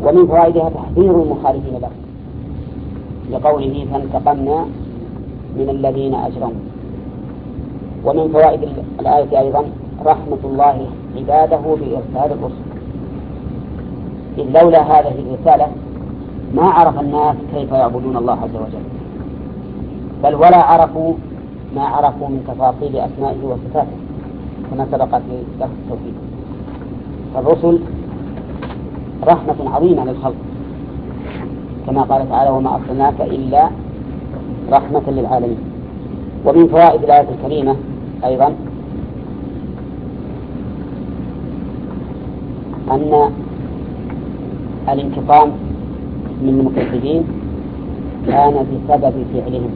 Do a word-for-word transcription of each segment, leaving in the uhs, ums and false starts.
ومن فوائدها تحذير المخالفين له لقوله فانتقمنا من الذين أجرموا. ومن فوائد الآية أيضا رحمة الله عباده بإرسال الرسل، إذ لولا هذه الرسالة ما عرف الناس كيف يعبدون الله عز وجل، بل ولا عرفوا ما عرفوا من تفاصيل أسمائه وصفاته كما سبق في درس التوحيد. فالرسل رحمة عظيمة للخلق كما قال تعالى وما أرسلناك إلا رحمة للعالمين. ومن فوائد الآية الكريمة أيضا أن الانتقام من المكذبين كان بسبب فعلهم،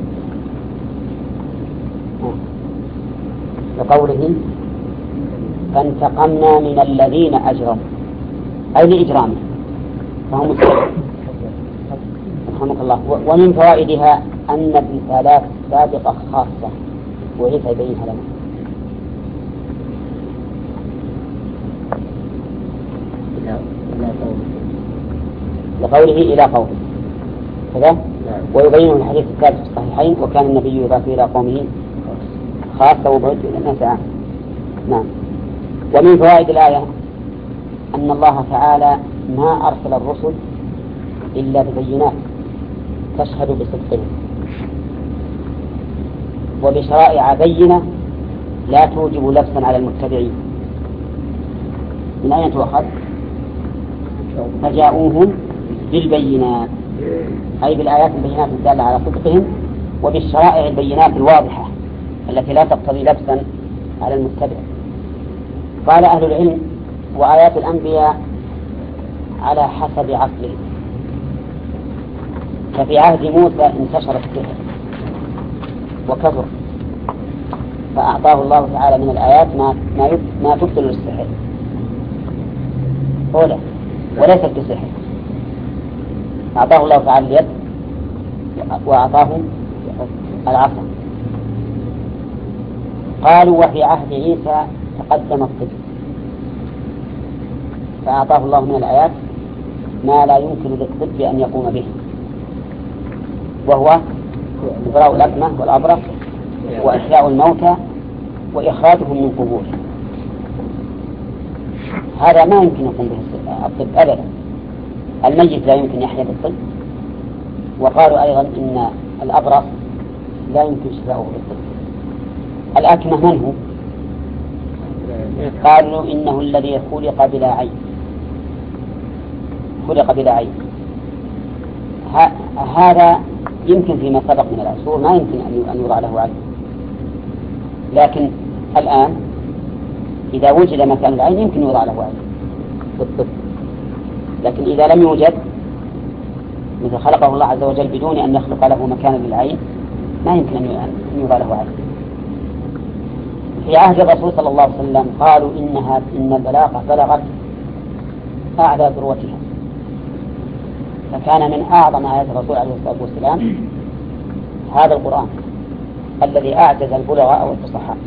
لقوله فانتقمنا من الذين أجرموا أي لإجرامه فهم السبب. رحمك الله. ومن فوائدها أن الرسالات السابقة خاصة وعيسى يبينها لنا. لقوله إلى قومه كذا ويبين الحديث الثالث في الصحيحين وكان النبي يضاف إلى قومه خاصة وبعد إلى الناس عام. نعم. ومن فوائد الآية أن الله تعالى ما أرسل الرسل إلا ببينات تشهد بصدقهم وبشرائع بينة لا توجب لبسا على المتبعين. من أين تؤخذ؟ فجاءوهم بالبينات أي بالآيات البينات الدالة على صدقهم وبالشرائع البينات الواضحة التي لا تقتضي لبسا على المتبع. قال أهل العلم وآيات الأنبياء على حسب عصره، ففي عهد موسى انتشر السحر وكثر فأعطاه الله تعالى من الآيات ما ما ما تبطل السحر أولا وليس بسحر. أعطاه الله تعالى اليد وأعطاه العصا. قالوا وفي عهد عيسى تقدم الطب فأعطاه الله من الآيات ما لا يمكن للطب أن يقوم به، وهو إبراء الأكمة والأبرص وإحياء الموتى وإخراجهم من قبورهم. هذا ما يمكن يقوم به الطب أبدا، الميت لا يمكن يحيا بالطب. وقالوا أيضا إن الأبرص لا يمكن شفاؤه بالطب. الأكمة من هو؟ قالوا إنه الذي خلق بلا عين، خلق بلا عين. هذا يمكن فيما سبق من العصور ما يمكن أن يرى له عين، لكن الآن إذا وجد مكان العين يمكن يرى له عين بالطب. لكن إذا لم يوجد مثل خلقه الله عز وجل بدون أن يخلق له مكان للعين ما يمكن أن يرى له عين. في عهد الرسول صلى الله عليه وسلم قالوا إنها إن البلاغة بلغت أعلى ذروتها، فكان من أعظم آيات الرسول عليه الصلاة والسلام هذا القرآن الذي أعجز البلغاء والفصحاء.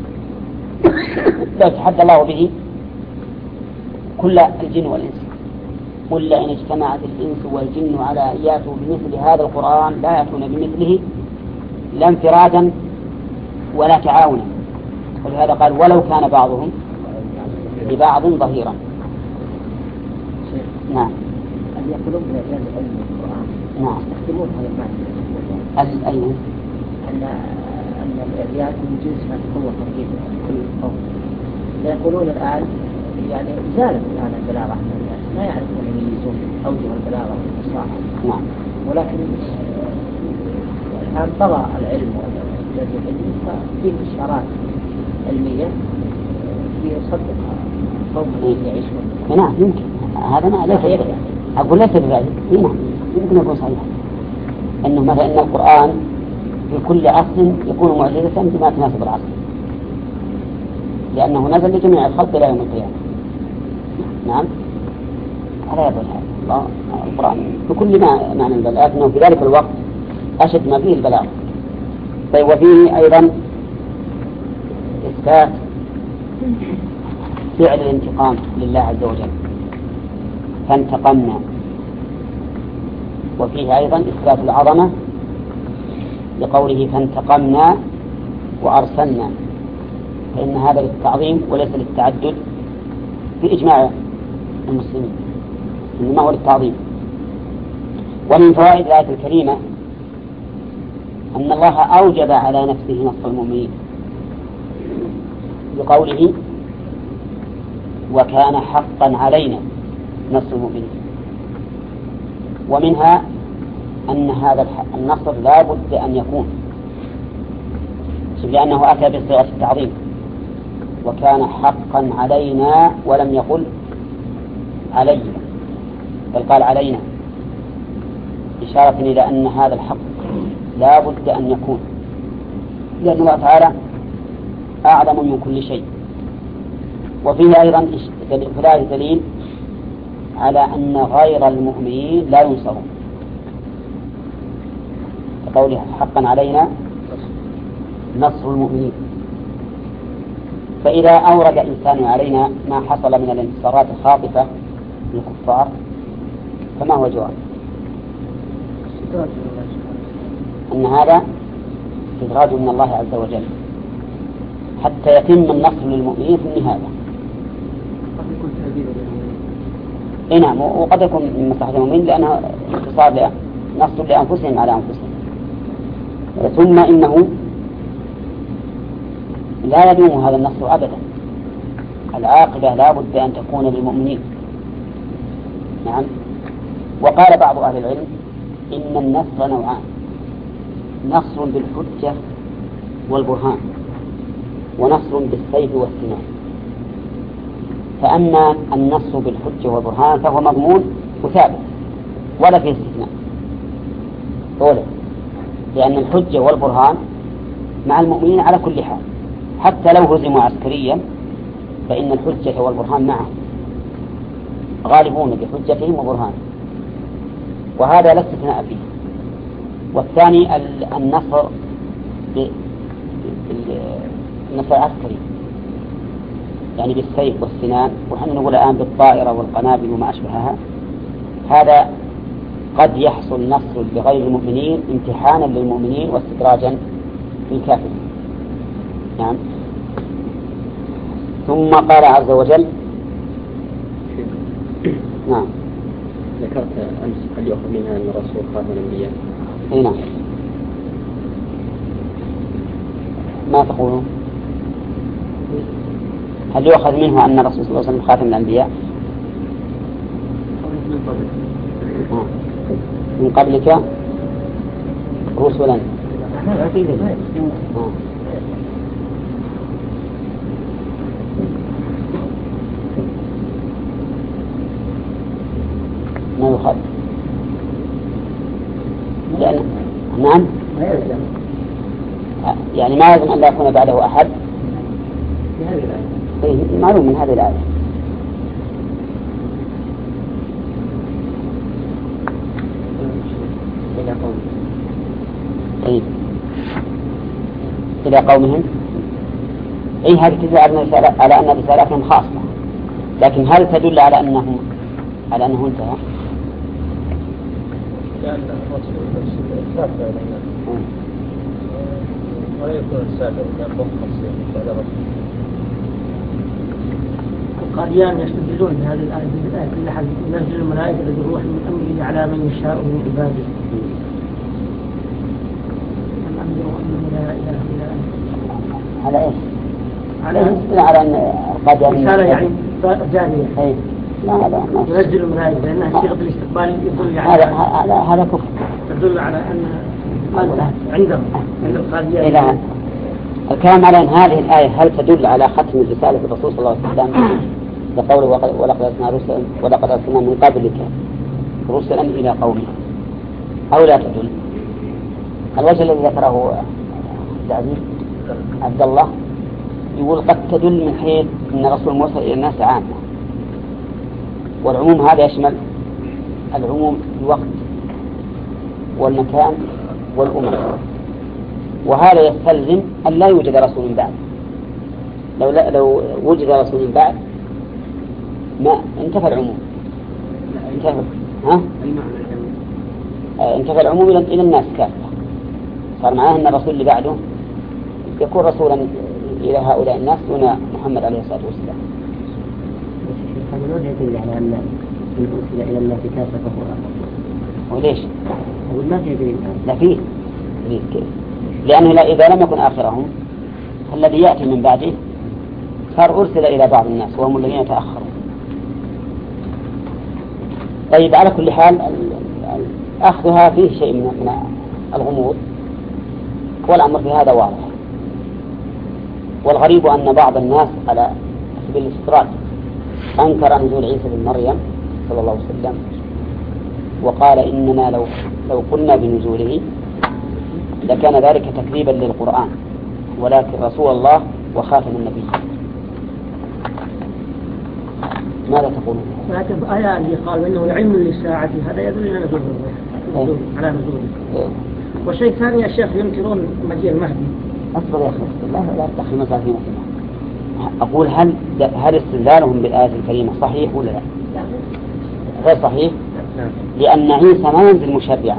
لو تحدى الله به كل الجن والإنس قل لئن اجتمعت الإنس والجن على أن يأتوا بمثل هذا القرآن لا يأتون بمثله لا انفرادا ولا تعاونا. ولهذا قال ولو كان بعضهم لبعض ظهيرا. نعم. أن يقولون بإعجاز علم القرآن. نعم. يستخدمون هذا المعنى. أيوه. أن أن الإعجاز من جنس ما تقوى تركيب كل قوم. يقولون الآن يعني زالت الآن البلاغة عن الناس ما يعرفون يميزون أوجه البلاغة والفصاحة. نعم. ولكن الآن طغى العلم والإعجاز العلمي ففيه إشارات علمية يصدقها قوم يعيشون. نعم يمكن هذا ما ليس أقول ليس بذلك. نعم يمكن يكون صحيح أنه مثلا أن القرآن في كل عصر يكون معجزة بما تناسب العصر لأنه نزل لجميع الخلق إلى يوم القيامة. نعم هذا يقول هذا القرآن بكل ما معنى البلاغ لكنه في ذلك الوقت أشد ما فيه البلاغ. طيب وفيه أيضا إثبات فعل الانتقام لله عز وجل فانتقمنا، وفيه أيضا إثبات العظمة لقوله فانتقمنا وأرسلنا، فإن هذا للتعظيم وليس للتعدد بإجماع المسلمين، إنما هو للتعظيم. ومن فوائد الآية الكريمة أن الله أوجب على نفسه نصر المؤمنين بقوله وكان حقا علينا نصر المؤمنين. ومنها أن هذا النصر لا بد أن يكون، لأنه أتى بصيغة التعظيم، وكان حقا علينا ولم يقل علينا بل قال علينا، إشارة إلى أن هذا الحق لا بد أن يكون، لأن الله تعالى أعلم من كل شيء. وفيه أيضا فلا دليل على أن غير المؤمنين لا ينصرون، كقوله حقا علينا نصر المؤمنين. فإذا أورد إنسان علينا ما حصل من الانتصارات الخاطفة للكفار فما هو الجواب؟ أن هذا استدراج من الله عز وجل حتى يتم النصر للمؤمنين في النهاية. إيه نعم، وقد يكون من مصلحة المؤمنين لأنه انتصار نصر لأنفسهم على أنفسهم. ثم إنه لا يدوم هذا النصر أبدا، العاقبة لا بد أن تكون للمؤمنين. نعم. وقال بعض أهل العلم إن النصر نوعان، نصر بالحجة والبرهان، ونصر بالسيف والسنان. فأما النصر بالحجة والبرهان فهو مضمون وثابت ولا فيه استثناء أولا، لأن الحجة والبرهان مع المؤمنين على كل حال، حتى لو هزموا عسكريا فإن الحجة والبرهان معهم غالبون بحجتهم وبرهانهم، وهذا لا استثناء فيه. والثاني النصر بالنصر العسكري، يعني بالسيف والسنان، ونحن نقول الآن بالطائرة والقنابل وما أشبهها. هذا قد يحصل نصر لغير المؤمنين امتحانا للمؤمنين واستدراجا للكافرين. نعم. ثم قال عز وجل نعم. ذكرت أمس هل يؤخذ منها أن الرسول خاتم الأنبياء؟ أي نعم. ما تقولون؟ هل يؤخذ منه أن الرسول صلى الله عليه وسلم خاتم الأنبياء؟ من قبلك رسلا. ما يؤخذ؟ لأن نعم يعني ما يلزم أن لا يكون بعده أحد، معلوم من هذه الآية. طيب إلى قومهم، أي هذه تدل على أن رسالتهم خاصة، لكن هل تدل على أنه على أنه انتهى؟ لأن الرسول ثابت علينا ولا يكون السابع لأن خاصية بعد رسول. القاديان يستدلون بهذه الآية بالآية كل حد ينزل الملائكة بالروح من أمره على من يشاء من عباده. الأمر أن لا إله إلا أنت. على إيش؟ على على أن القاديان رسالة يعني جارية. أي لا هذا ينزل الملائكة لأنها صيغة الاستقبال يدل يعني هذا هذا هذا كفر، تدل على أن عندهم عند القاديان. إلى الكلام على أن هذه الآية هل تدل على ختم الرسالة الرسول صلى الله عليه وسلم بقوله ولقد أرسلنا رسلا ولقد أرسلنا من قبلك رسلا إلى قومه، أو لا تدل؟ الوجه الذي ذكره العزيز عبد الله يقول قد تدل من حيث أن رسول مرسل إلى الناس عامة، والعموم هذا يشمل العموم في الوقت والمكان والأمم، وهذا يستلزم أن لا يوجد رسول بعد. لو, لو وجد رسول بعد ما انتفى العموم، انتفى ها؟ انتفى العموم إلى الناس كافة، صار معناه أن الرسول اللي بعده يكون رسولا إلى هؤلاء الناس دون محمد عليه الصلاة والسلام. هذا ما يدل على أن الرسل إلى الناس كافة فهو آخر. وليش؟ أقول ما في دليل. لا فيه. كيف؟ لأنه لا إذا لم يكن آخرهم الذي يأتي من بعده صار أرسل إلى بعض الناس وهم الذين يتأخرون. طيب على كل حال أخذها فيه شيء من الغموض والأمر في هذا واضح. والغريب أن بعض الناس على سبيل الاستطراد أنكر نزول عيسى بن مريم صلى الله عليه وسلم وقال إننا لو لو قلنا بنزوله لكان ذلك تكذيبا للقرآن ولكن رسول الله وخاتم النبي. ماذا تقولون؟ لكن آية اللي قال إنه العلم للساعة هذا يدل على نزوله على نزوله. والشيء الثاني يا شيخ ينكرون مجيء المهدي. أصبر يا أخي لا لا تدخل مساكين. أقول هل هل استدلالهم بالآية الكريمة صحيح ولا لا؟ غير صحيح لأن عيسى ما ينزل مشرعا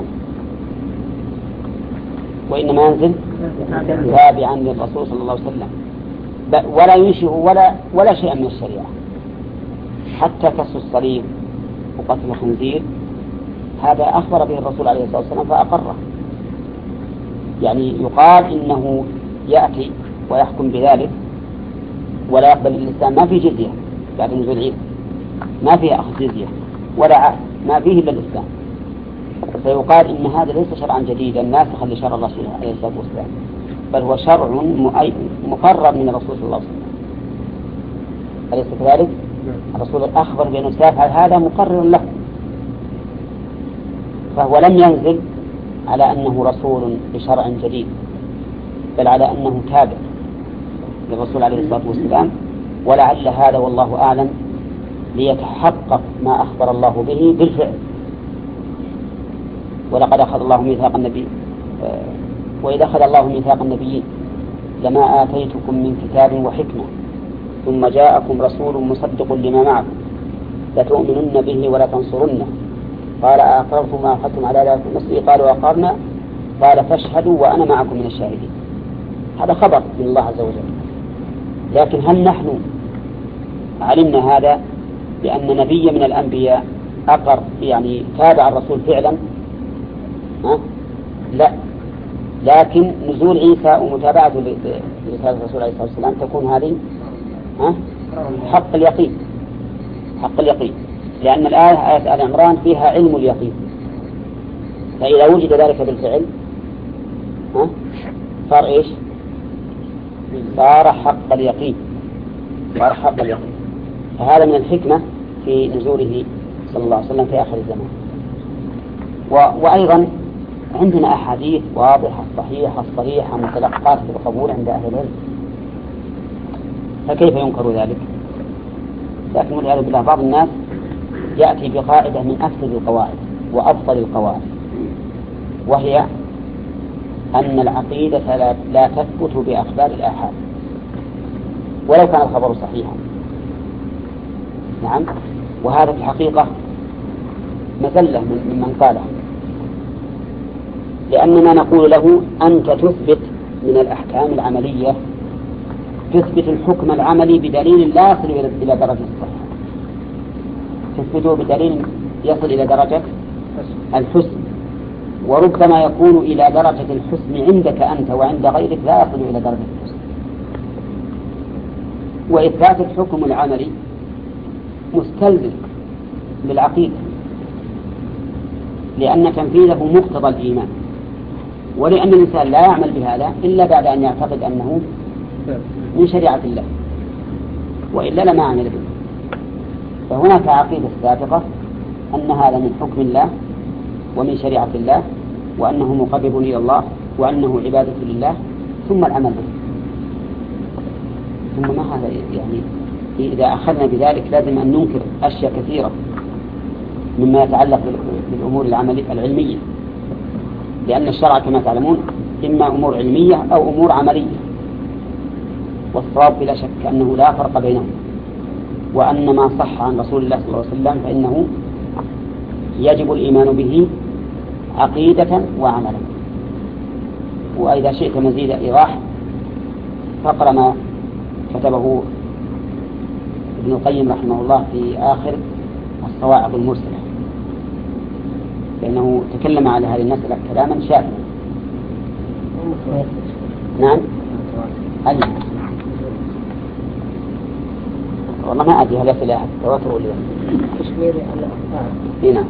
وإنما ينزل تابعا للرسول صلى الله عليه وسلم ولا ينشئ ولا ولا شيء من الشريعة حتى كسر الصليب وقتل الخنزير هذا أخبر به الرسول عليه الصلاة والسلام فأقره. يعني يقال إنه يأتي ويحكم بذلك ولا يقبل الإسلام ما في جزية بعد نزول عيسى ما فيه أخذ جزية ولا عهد ما فيه إلا الإسلام. فيقال إن هذا ليس شرعا جديدا ناسخا لشرع الرسول عليه الصلاة والسلام بل هو شرع مقرر من الرسول صلى الله عليه وسلم. أليس كذلك؟ الرسول أخبر بأنه سيفعل هذا مقرر له فهو لم ينزل على أنه رسول بشرع جديد بل على أنه تابع للرسول عليه الصلاة والسلام. ولعل هذا والله أعلم ليتحقق ما أخبر الله به بالفعل. ولقد أخذ الله ميثاق النبي وإذا أخذ الله ميثاق النبيين لما آتيتكم من كتاب وحكمة ثم جاءكم رسول مصدق لما معكم لتؤمنن به ولا تنصرنه قال أقررتم ما أخذتم على ذلك المسجد قالوا أقررنا قال فاشهدوا وأنا معكم من الشاهدين. هذا خبر من الله عز وجل. لكن هل نحن علمنا هذا بأن نبي من الأنبياء أقر يعني تابع الرسول فعلا؟ ها؟ لا. لكن نزول عيسى ومتابعته لرسالة الرسول عليه الصلاة والسلام تكون هذه ها؟ حق اليقين حق اليقين لأن الآية آية آل عمران فيها علم اليقين فإذا وجد ذلك بالفعل ها؟ صار إيش؟ صار حق اليقين صار حق اليقين. فهذا من الحكمة في نزوله صلى الله عليه وسلم في آخر الزمان. و... وأيضا عندنا أحاديث واضحة صحيحة صريحة متلقاة بالقبول عند أهل العلم فكيف ينكر ذلك؟ لكن والعياذ بالله بعض الناس يأتي بقاعدة من أفضل القواعد وأفضل القواعد وهي أن العقيدة لا, لا تثبت بأخبار الآحاد ولو كان الخبر صحيحا. نعم وهذا في الحقيقة مزلة من من قاله لأننا نقول له أنت تثبت من الأحكام العملية تثبت الحكم العملي بدليل لا يصل إلى درجة الصحة تثبته بدليل يصل إلى درجة الحسن وربما يكون إلى درجة الحسن عندك أنت وعند غيرك لا يصل إلى درجة الحسن. وإثبات الحكم العملي مستلزم للعقيدة لأن تنفيذه مقتضى الإيمان ولأن الإنسان لا يعمل بهذا إلا بعد أن يعتقد أنه من شريعة الله وإلا لما عمل به. فهناك عقيدة سابقة أن هذا من حكم الله ومن شريعة الله وأنه مقرب إلى الله وأنه عبادة لله ثم العمل به. ثم ما هذا يعني إذا أخذنا بذلك لازم أن ننكر أشياء كثيرة مما يتعلق بالأمور العملية العلمية لأن الشرع كما تعلمون إما أمور علمية أو أمور عملية والصواب بلا شك أنه لا فرق بينهم وأن ما صح عن رسول الله صلى الله عليه وسلم فإنه يجب الإيمان به عقيدة وعملا. وإذا شئت مزيد إيضاح فاقرأ ما كتبه ابن القيم رحمه الله في آخر الصواعق المرسلة، لأنه تكلم على هذه المسألة كلاما شافيا. نعم. أي والله ما أدري هل يصل إلى التواتر ولا تشمير الأخبار. هنا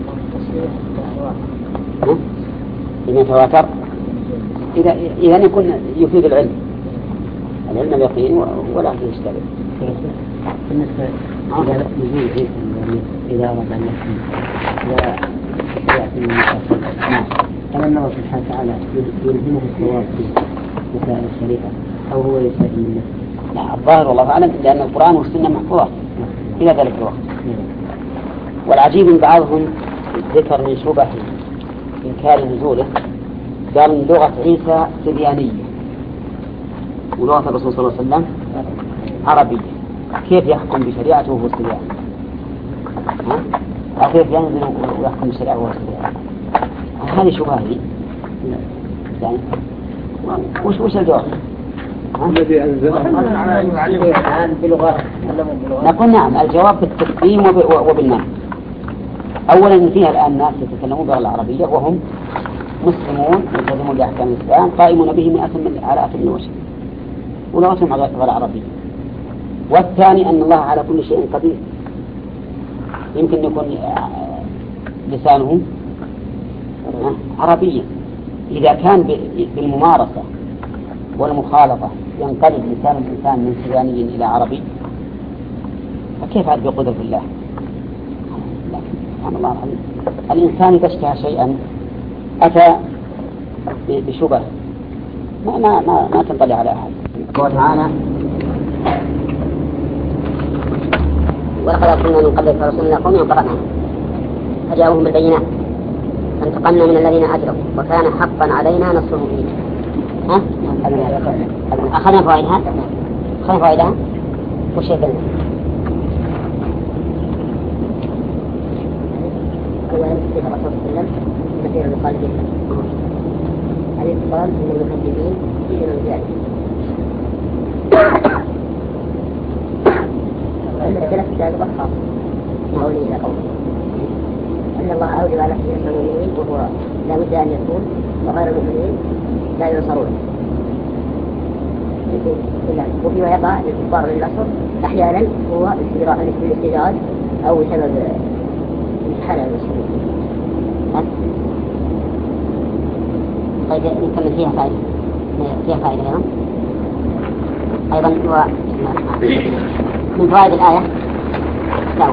إذا يتواتر إذا إذا يكون يفيد العلم العلم اليقين ولا فيه إشكال. بالنسبة إلى نزول عيسى إذا أراد أن يحكم لا يأتي من المفاصل، هل الله سبحانه وتعالى يلزمه الصواب في مسائل الشريعة أو هو يسأل من نفسه؟ لا، الظاهر والله أعلم لأن القرآن والسنة محفوظة إلى ذلك الوقت. والعجيب من بعضهم ذكر من شبه إنكار نزوله قال إن لغة عيسى سريانية ولغة الرسول صلى الله عليه وسلم عربية، كيف يحكم بشريعته وهو سرياني؟ أو كيف ينزل ويحكم بشريعته وهو سرياني؟ هذه شبهة يعني وش وش الجواب؟ الذي أنزله نقول نعم، الجواب بالتقديم وبالنعم. أولا إن فيها الآن ناس يتكلمون باللغة العربية وهم مسلمون يلتزمون بأحكام الإسلام قائمون به من أثم على أثم وجه ولغتهم غير عربية. والثاني أن الله على كل شيء قدير، يمكن يكون لسانه عربيا. إذا كان بالممارسة والمخالطة ينقلب لسان الإنسان من سرياني إلى عربي فكيف عاد بقدرة الله؟ سبحان الله العظيم. الإنسان إذا اشتهى شيئا أتى بشبه ما ما ما, ما تنطلع على أحد. قال تعالى: ولقد أرسلنا من قبلك رسلا قوم قرأنا فجاءوهم بالبينات فانتقمنا من الذين أجرموا وكان حقا علينا نصر المؤمنين. ها؟ أخذنا فوائدها؟ أخذنا فوائدها؟ وش يقول؟ أولا صفة الرسول صلى الله عليه وسلم كثير المخالفين، الاتصال من المكذبين في الرجال. المسألة الثالثة خاصة قوله إلى قوله أن الله أوجب على نفسه نصر المؤمنين وهو لا بد أن يكون وغير المؤمنين لا ينصرون. وفيما يقع للكفار للنصر أحيانا هو الاستدراج أو بسبب امتحان المسلمين. طيب نكمل فيها فائدة فيها فائدة أيضا. أيضا من فوائد الآية لا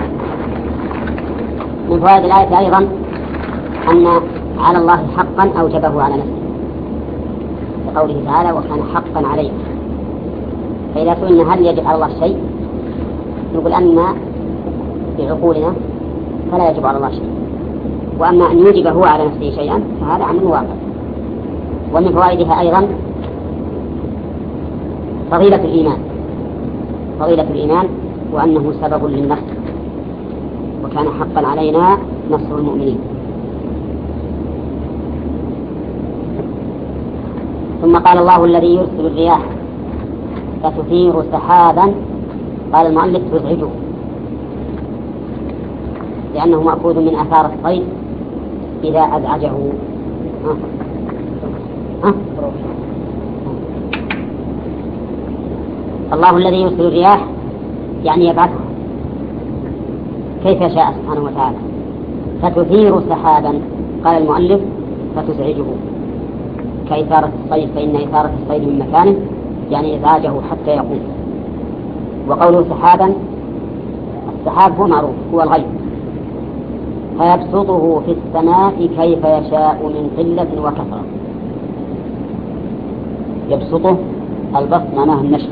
من فوائد الآية أيضا أن على الله حقا أوجبه على نفسه بقوله تعالى: وكان حقا عليه. فإذا سئلنا هل يجب على الله شيء نقول أن بعقولنا فلا يجب على الله شيء، وأما أن يوجب هو على نفسه شيئا فهذا عمل واقع. ومن فوائدها أيضا فضيلة الإيمان فضيلة الإيمان وأنه سبب للنصر وكان حقا علينا نصر المؤمنين. ثم قال: الله الذي يرسل الرياح فتثير سحابا، قال المؤلف تزعجه لأنه مأخوذ من آثار الصيد إذا أزعجه. ها؟ ها؟ الله الذي يرسل الرياح يعني يبعثها كيف شاء سبحانه وتعالى. فتثير سحابا، قال المؤلف فتزعجه كإثارة الصيد، فإن إثارة الصيد من مكانه يعني إزعاجه حتى يقوم. وقوله سحابا، السحاب هو معروف هو الغيث، فيبسطه في السماء كيف يشاء من قلة وكثرة. يبسطه البسط معناه النشر،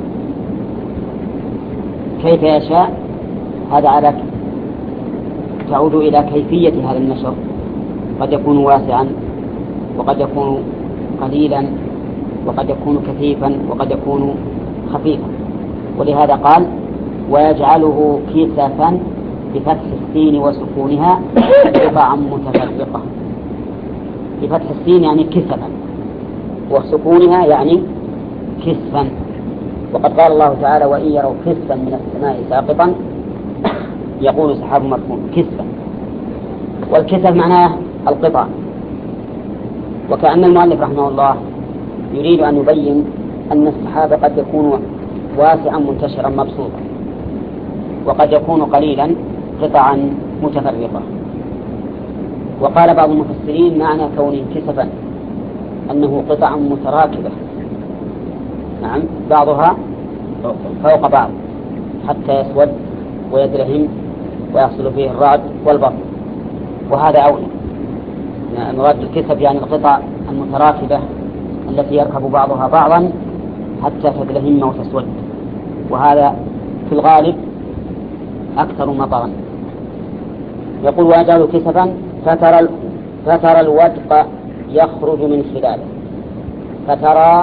كيف يشاء هذا على تعود إلى كيفية هذا النشر، قد يكون واسعا وقد يكون قليلا وقد يكون كثيفا وقد يكون خفيفا. ولهذا قال: ويجعله كسفا بفتح السين وسكونها قطعا متفرقة. بفتح السين يعني كسفا، وسكونها يعني كسفا. وقد قال الله تعالى: وإن يروا كسفا من السماء ساقطا يقول سحاب مركون كسفا. والكسف معناه القطع. وكأن المؤلف رحمه الله يريد أن يبين أن السحاب قد يكون واسعا منتشرا مبسوطا، وقد يكون قليلا قطعا متفرقة. وقال بعض المفسرين معنى كونه كسفا أنه قطع متراكبة، نعم، بعضها فوق بعض حتى يسود ويدرهم ويحصل فيه الرعد والبرق، وهذا أولى. مراد الكسف يعني القطع المتراكبة التي يركب بعضها بعضا حتى تدرهم وتسود، وهذا في الغالب أكثر مطرا. يقول: وأجعل كسفا فترى فترى الودق يخرج من خلاله. فترى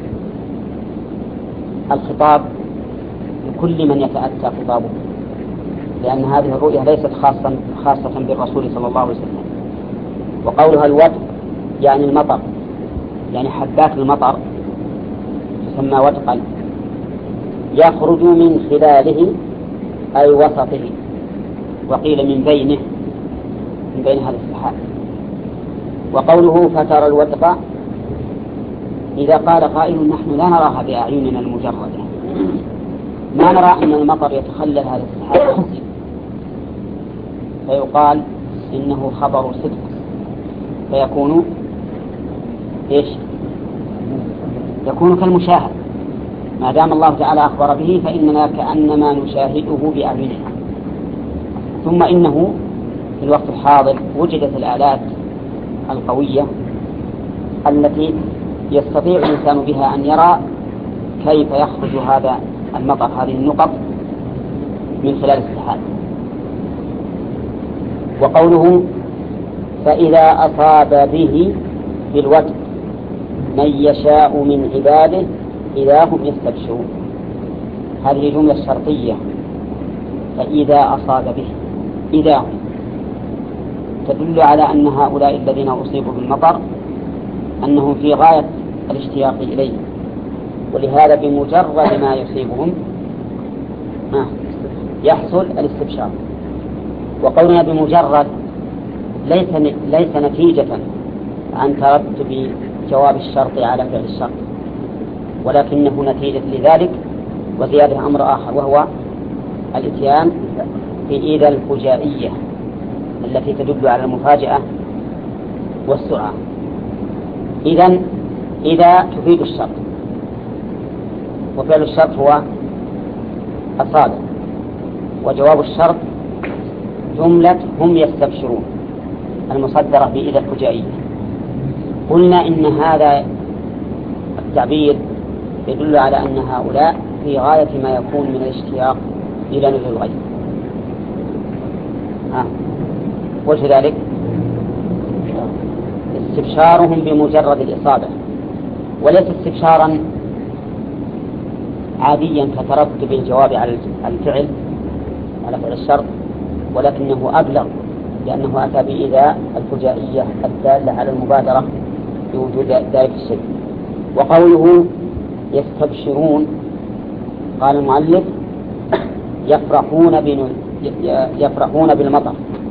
الخطاب لكل من يتأتى خطابه، لأن هذه الرؤية ليست خاصة خاصة بالرسول صلى الله عليه وسلم. وقولها الودق يعني المطر، يعني حبات المطر تسمى ودقا. يخرج من خلاله أي وسطه، وقيل من بينه، من بين هذا السحاب. وقوله فترى الودق، إذا قال قائل: نحن لا نراها بأعيننا المجردة، ما نرى أن المطر يتخلل هذا السحاب خفيا، فيقال إنه خبر صدق، فيكون إيش؟ يكون كالمشاهد. ما دام الله تعالى أخبر به فإننا كأنما نشاهده بأعيننا. ثم إنه في الوقت الحاضر وجدت الآلات القوية التي يستطيع الإنسان بها أن يرى كيف يخرج هذا المطر، هذه النقط، من خلال السحاب. وقوله: فإذا أصاب به بالودق من يشاء من عباده إذا هم يستبشرون. هذه جملة شرطية، فإذا أصاب به، إذا تدل على أن هؤلاء الذين أصيبوا بالمطر أنهم في غاية الاشتياق إليه، ولهذا بمجرد ما يصيبهم يحصل الاستبشار. وقولنا بمجرد ليس ليس نتيجة عن ترتب جواب الشرط على فعل الشرط، ولكنه نتيجة لذلك وزيادة أمر آخر، وهو الإتيان بإذا الفجائية التي تدل على المفاجأة والسرعة. إذن إذا تفيد الشرط، وفعل الشرط هو أصاب، وجواب الشرط جملة هم يستبشرون المصدرة بإذا الفجائية. قلنا إن هذا التعبير يدل على أن هؤلاء في غاية ما يكون من الاشتياق إلى نزول الغيث. ها وجه ذلك استبشارهم بمجرد الإصابة، وليس استبشارا عاديا كترتب الجواب على الفعل على فعل الشرط، ولكنه أبلغ لأنه أتى بإذا الفجائية الدالة على المبادرة بوجود ذلك الشيء. وقوله يستبشرون، قال المؤلف يفرحون بن يفرحون بالمطر،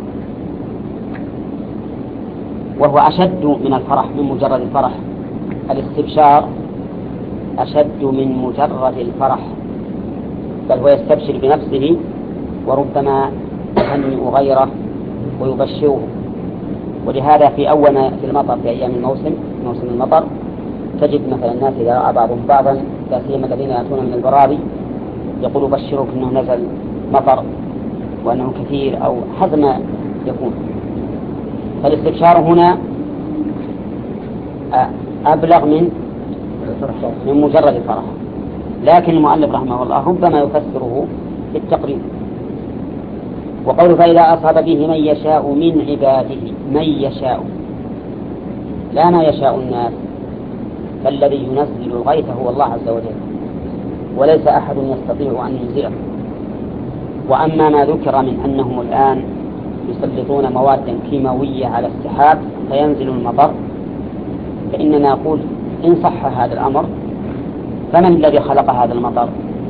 وهو أشد من الفرح، من مجرد الفرح. الاستبشار أشد من مجرد الفرح، بل هو يستبشر بنفسه وربما يهنئ غيره ويبشره. ولهذا في أول ما في المطر في أيام الموسم موسم المطر تجد مثلا الناس إذا رأى بعضهم بعضا، لا سيما الذين يأتون من البراري، يقول بشرك أنه نزل مطر وأنه كثير أو حسب ما يكون. فالاستبشار هنا أبلغ من من مجرد الفرح، لكن المؤلف رحمه الله ربما يفسره في التقريب. وقوله فإذا أصاب به من يشاء من عباده، من يشاء لا ما يشاء الناس، فالذي ينزل الغيث هو الله عز وجل، وليس أحد يستطيع أن ينزله. وأما ما ذكر من أنهم الآن يسلطون مواد كيماوية على السحاب فينزل المطر، فإننا نقول إن صح هذا الأمر فمن الذي خلق هذا المطر؟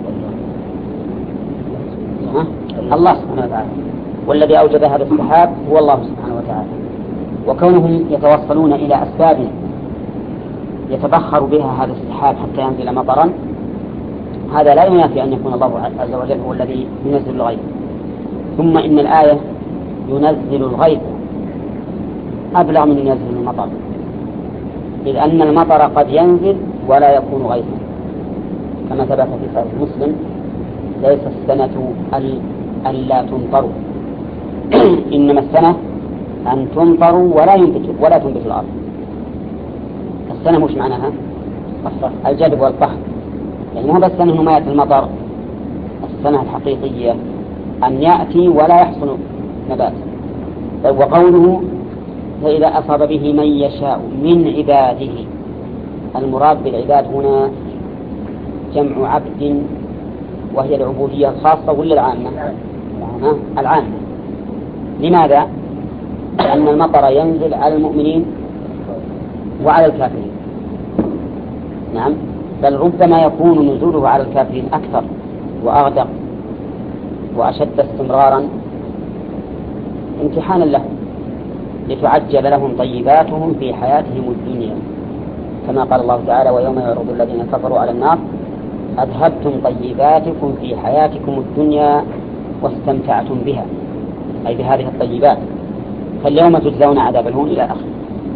الله سبحانه وتعالى، والذي أوجد هذا السحاب هو الله سبحانه وتعالى. وكونهم يتوصلون إلى أسباب يتبخر بها هذا السحاب حتى ينزل مطرا، هذا لا ينافي أن يكون الله عز وجل هو الذي ينزل الغيث. ثم إن الآية ينزل الغيث أبلغ من ينزل المطر، إذ أن المطر قد ينزل ولا يكون غيثا، كما ثبت في صحيح مسلم: ليس السنة ألا تمطروا إنما السنة أن تمطروا ولا ينبت ولا تنبت الأرض. السنة مش معناها الجدب والقحط، يعني مو بس أنه ما يأتي المطر، السنة الحقيقية أن يأتي ولا يحصل نبات. وقوله: فإذا أصاب به من يشاء من عباده، المراد بالعباد هنا جمع عبد، وهي العبودية الخاصة ولا العامة؟ العامة. لماذا؟ لأن المطر ينزل على المؤمنين وعلى الكافرين. نعم، بل ربما يكون نزوله على الكافرين أكثر وأغدق وأشد استمرارا امتحانا لهم، لتعجل لهم طيباتهم في حياتهم الدنيا، كما قال الله تعالى: ويوم يعرض الذين كفروا على النار أذهبتم طيباتكم في حياتكم الدنيا واستمتعتم بها، أي بهذه الطيبات، فاليوم تجزون عذاب الهون إلى آخره.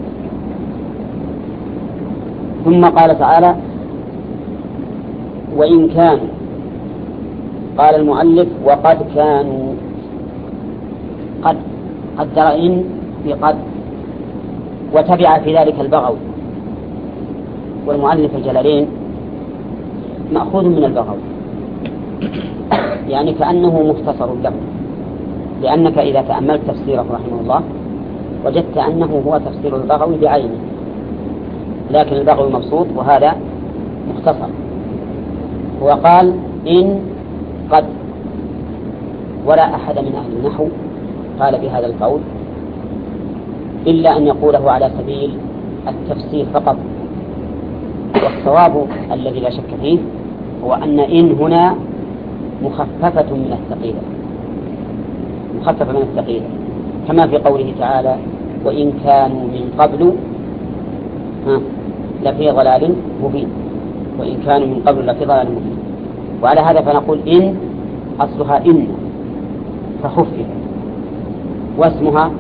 ثم قال تعالى: وإن كانوا، قال المؤلف: وقد كانوا. قد قدر إن بقد، وتبع في ذلك البغوي، والمؤلف الجلالين مأخوذ من البغوي، يعني كأنه مختصر له، لأنك إذا تأملت تفسيره رحمه الله وجدت أنه هو تفسير البغوي بعينه، لكن البغوي مبسوط وهذا مختصر. وقال: إن قد، ولا أحد من أهل النحو قال بهذا القول إلا أن يقوله على سبيل التفسير فقط. والصواب الذي لا شك فيه هو أن إن هنا مخففة من الثقيلة، مخففة من الثقيلة، كما في قوله تعالى: وإن كانوا من قبل لفي ضلال مبين، وإن كانوا من قبل لفي ضلال مبين. وعلى هذا فنقول إن أصلها إن فخفف، واسمها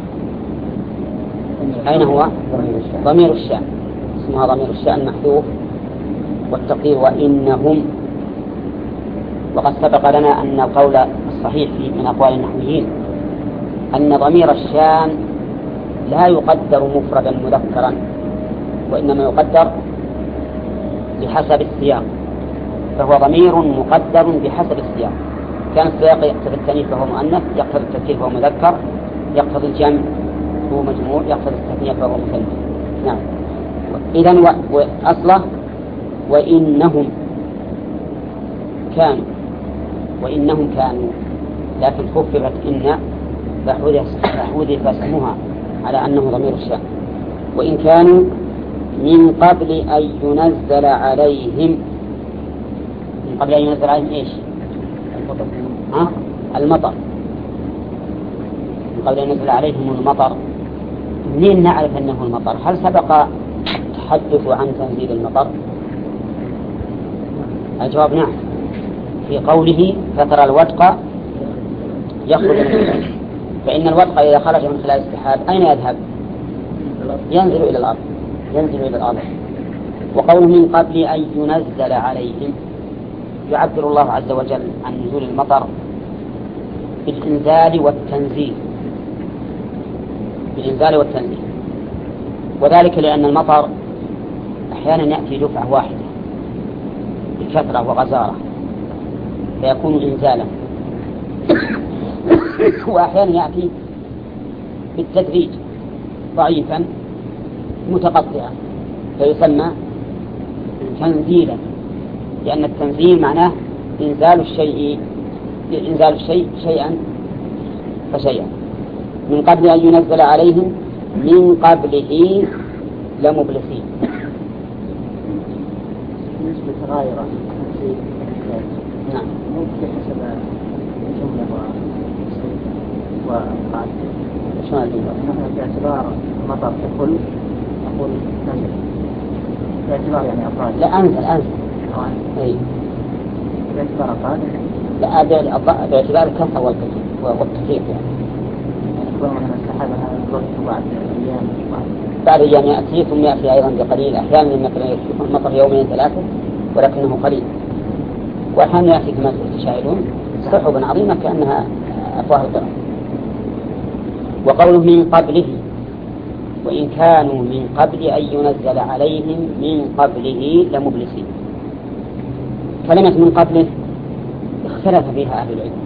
أين هو؟ ضمير الشأن، اسمها ضمير الشأن محذوف، والتقدير وإنهم. وقد سبق لنا أن القول الصحيح في من أقوال النحويين أن ضمير الشأن لا يقدر مفردا مذكرا، وإنما يقدر بحسب السياق، فهو ضمير مقدر بحسب السياق. كان السياق يقتضي التأنيث فهو مؤنث، يقتضي التذكير فهو مذكر، يقتضي الجمع هو مجموع، يقتضي التثنية فهو مثنى. نعم. إذن وأصله وإنهم كانوا، وإنهم كانوا، لكن خففت إن فحذف اسمها على أنه ضمير الشأن. وإن كانوا من قبل أن ينزل عليهم، من قبل أن ينزل عليهم إيش؟ المطر. ها؟ المطر. من قبل أن ينزل عليهم المطر. منين نعرف أنه المطر؟ هل سبق التحدث عن تنزيل المطر؟ الجواب نعم، في قوله: فترى الودق يخرج من السحاب. فإن الودق إذا خرج من خلال السحاب أين يذهب؟ ينزل إلى الأرض، ينزل إلى الأرض. وقوله من قبل أن ينزل عليهم، يعبر الله عز وجل عن نزول المطر بالإنزال والتنزيل، بالإنزال والتنزيل، وذلك لأن المطر أحيانا يأتي دفعة واحدة بكثرة وغزارة فيكون إنزالا، وأحيانا يأتي بالتدريج ضعيفا متقطعا فيسمى تنزيلا، لأن التنزيل معناه إنزال الشيء إنزال الشيء شيئا فشيئا. من قبل أن ينزل عليهم من قبله لمبلسين. بالنسبة لغايرة نعم. ممكن حسب الجملة وقال شلون الجملة؟ مثلا باعتبار مطر ككل نقول نزل باعتبار يعني أفراد. لا أنزل أنزل. أي. باعتبار أفراد. لا باعتبار الكثرة والتكثير يعني. يكون مثلا السحابة الوقت بعد أيام بعد أيام يأتي ثم يأتي أيضا بقليل. أحيانا مثلا المطر يومين ثلاثة ولكنه قليل. وأحيانا يأتي كما تشاهدون سحبا عظيمة كأنها أفواه القرى. وقوله من قبله وإن كانوا من قبل أن ينزل عليهم من قبله لمبلسين. كلمة من قبله اختلف فيها أهل العلم،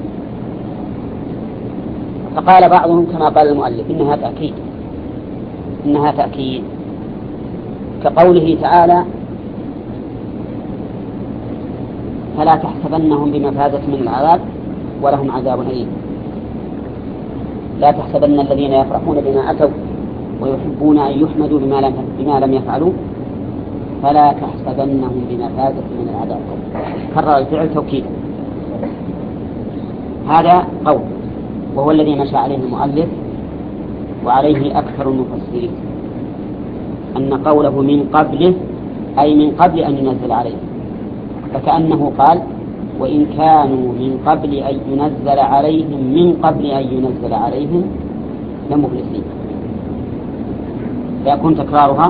فقال بعضهم كما قال المؤلف إنها تأكيد إنها تأكيد كقوله تعالى فلا تحسبنهم بمفازة من العذاب ولهم عذاب أليم. لا تحسبن الذين يفرحون بما أتوا ويحبون أن يحمدوا بما لم, بما لم يفعلوا فلا تحسبنهم بمفازة من العذاب. كرر الفعل توكيدا. هذا قول وهو الذي مشى عليه المؤلف وعليه أكثر المفسرين أن قوله من قبله أي من قبل أن ينزل عليه، فكأنه قال وإن كانوا من قبل أن ينزل عليهم من قبل أن ينزل عليهم لمبلسين، فيكون تكرارها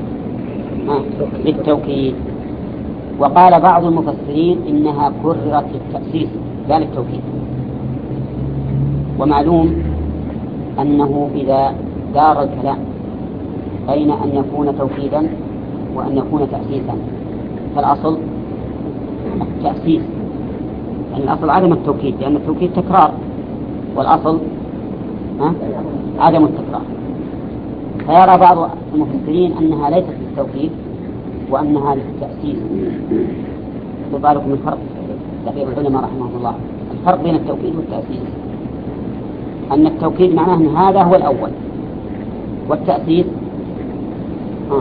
للتوكيد. وقال بعض المفسرين إنها كررت للتأسيس لا للتوكيد. ومعلوم أنه إذا دار الكلام بين أن يكون توكيدا وأن يكون تأسيسا فالأصل التأسيس، يعني الأصل عدم التوكيد لأن التوكيد تكرار والأصل عدم التكرار. فيرى بعض المفسرين أنها ليست للتوكيد وأنها للتأسيس. يبالغ من فرق لقيل العلماء رحمه الله الفرق بين التوكيد والتأسيس أن التوكيد معناه أن هذا هو الأول والتأسيس آه.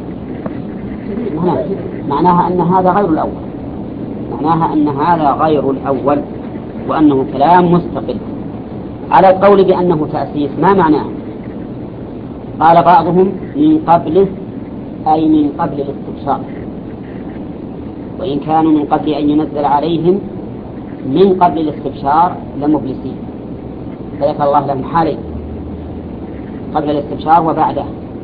معناها أن هذا غير الأول معناها أن هذا غير الأول وأنه كلام مستقل. على القول بأنه تأسيس ما معناه؟ قال بعضهم من قبله أي من قبل الاستبشار، وإن كانوا من قبل أن ينزل عليهم من قبل الاستبشار لمبلسين، فذكر الله لهم حالين قبل الاستبشار وبعده.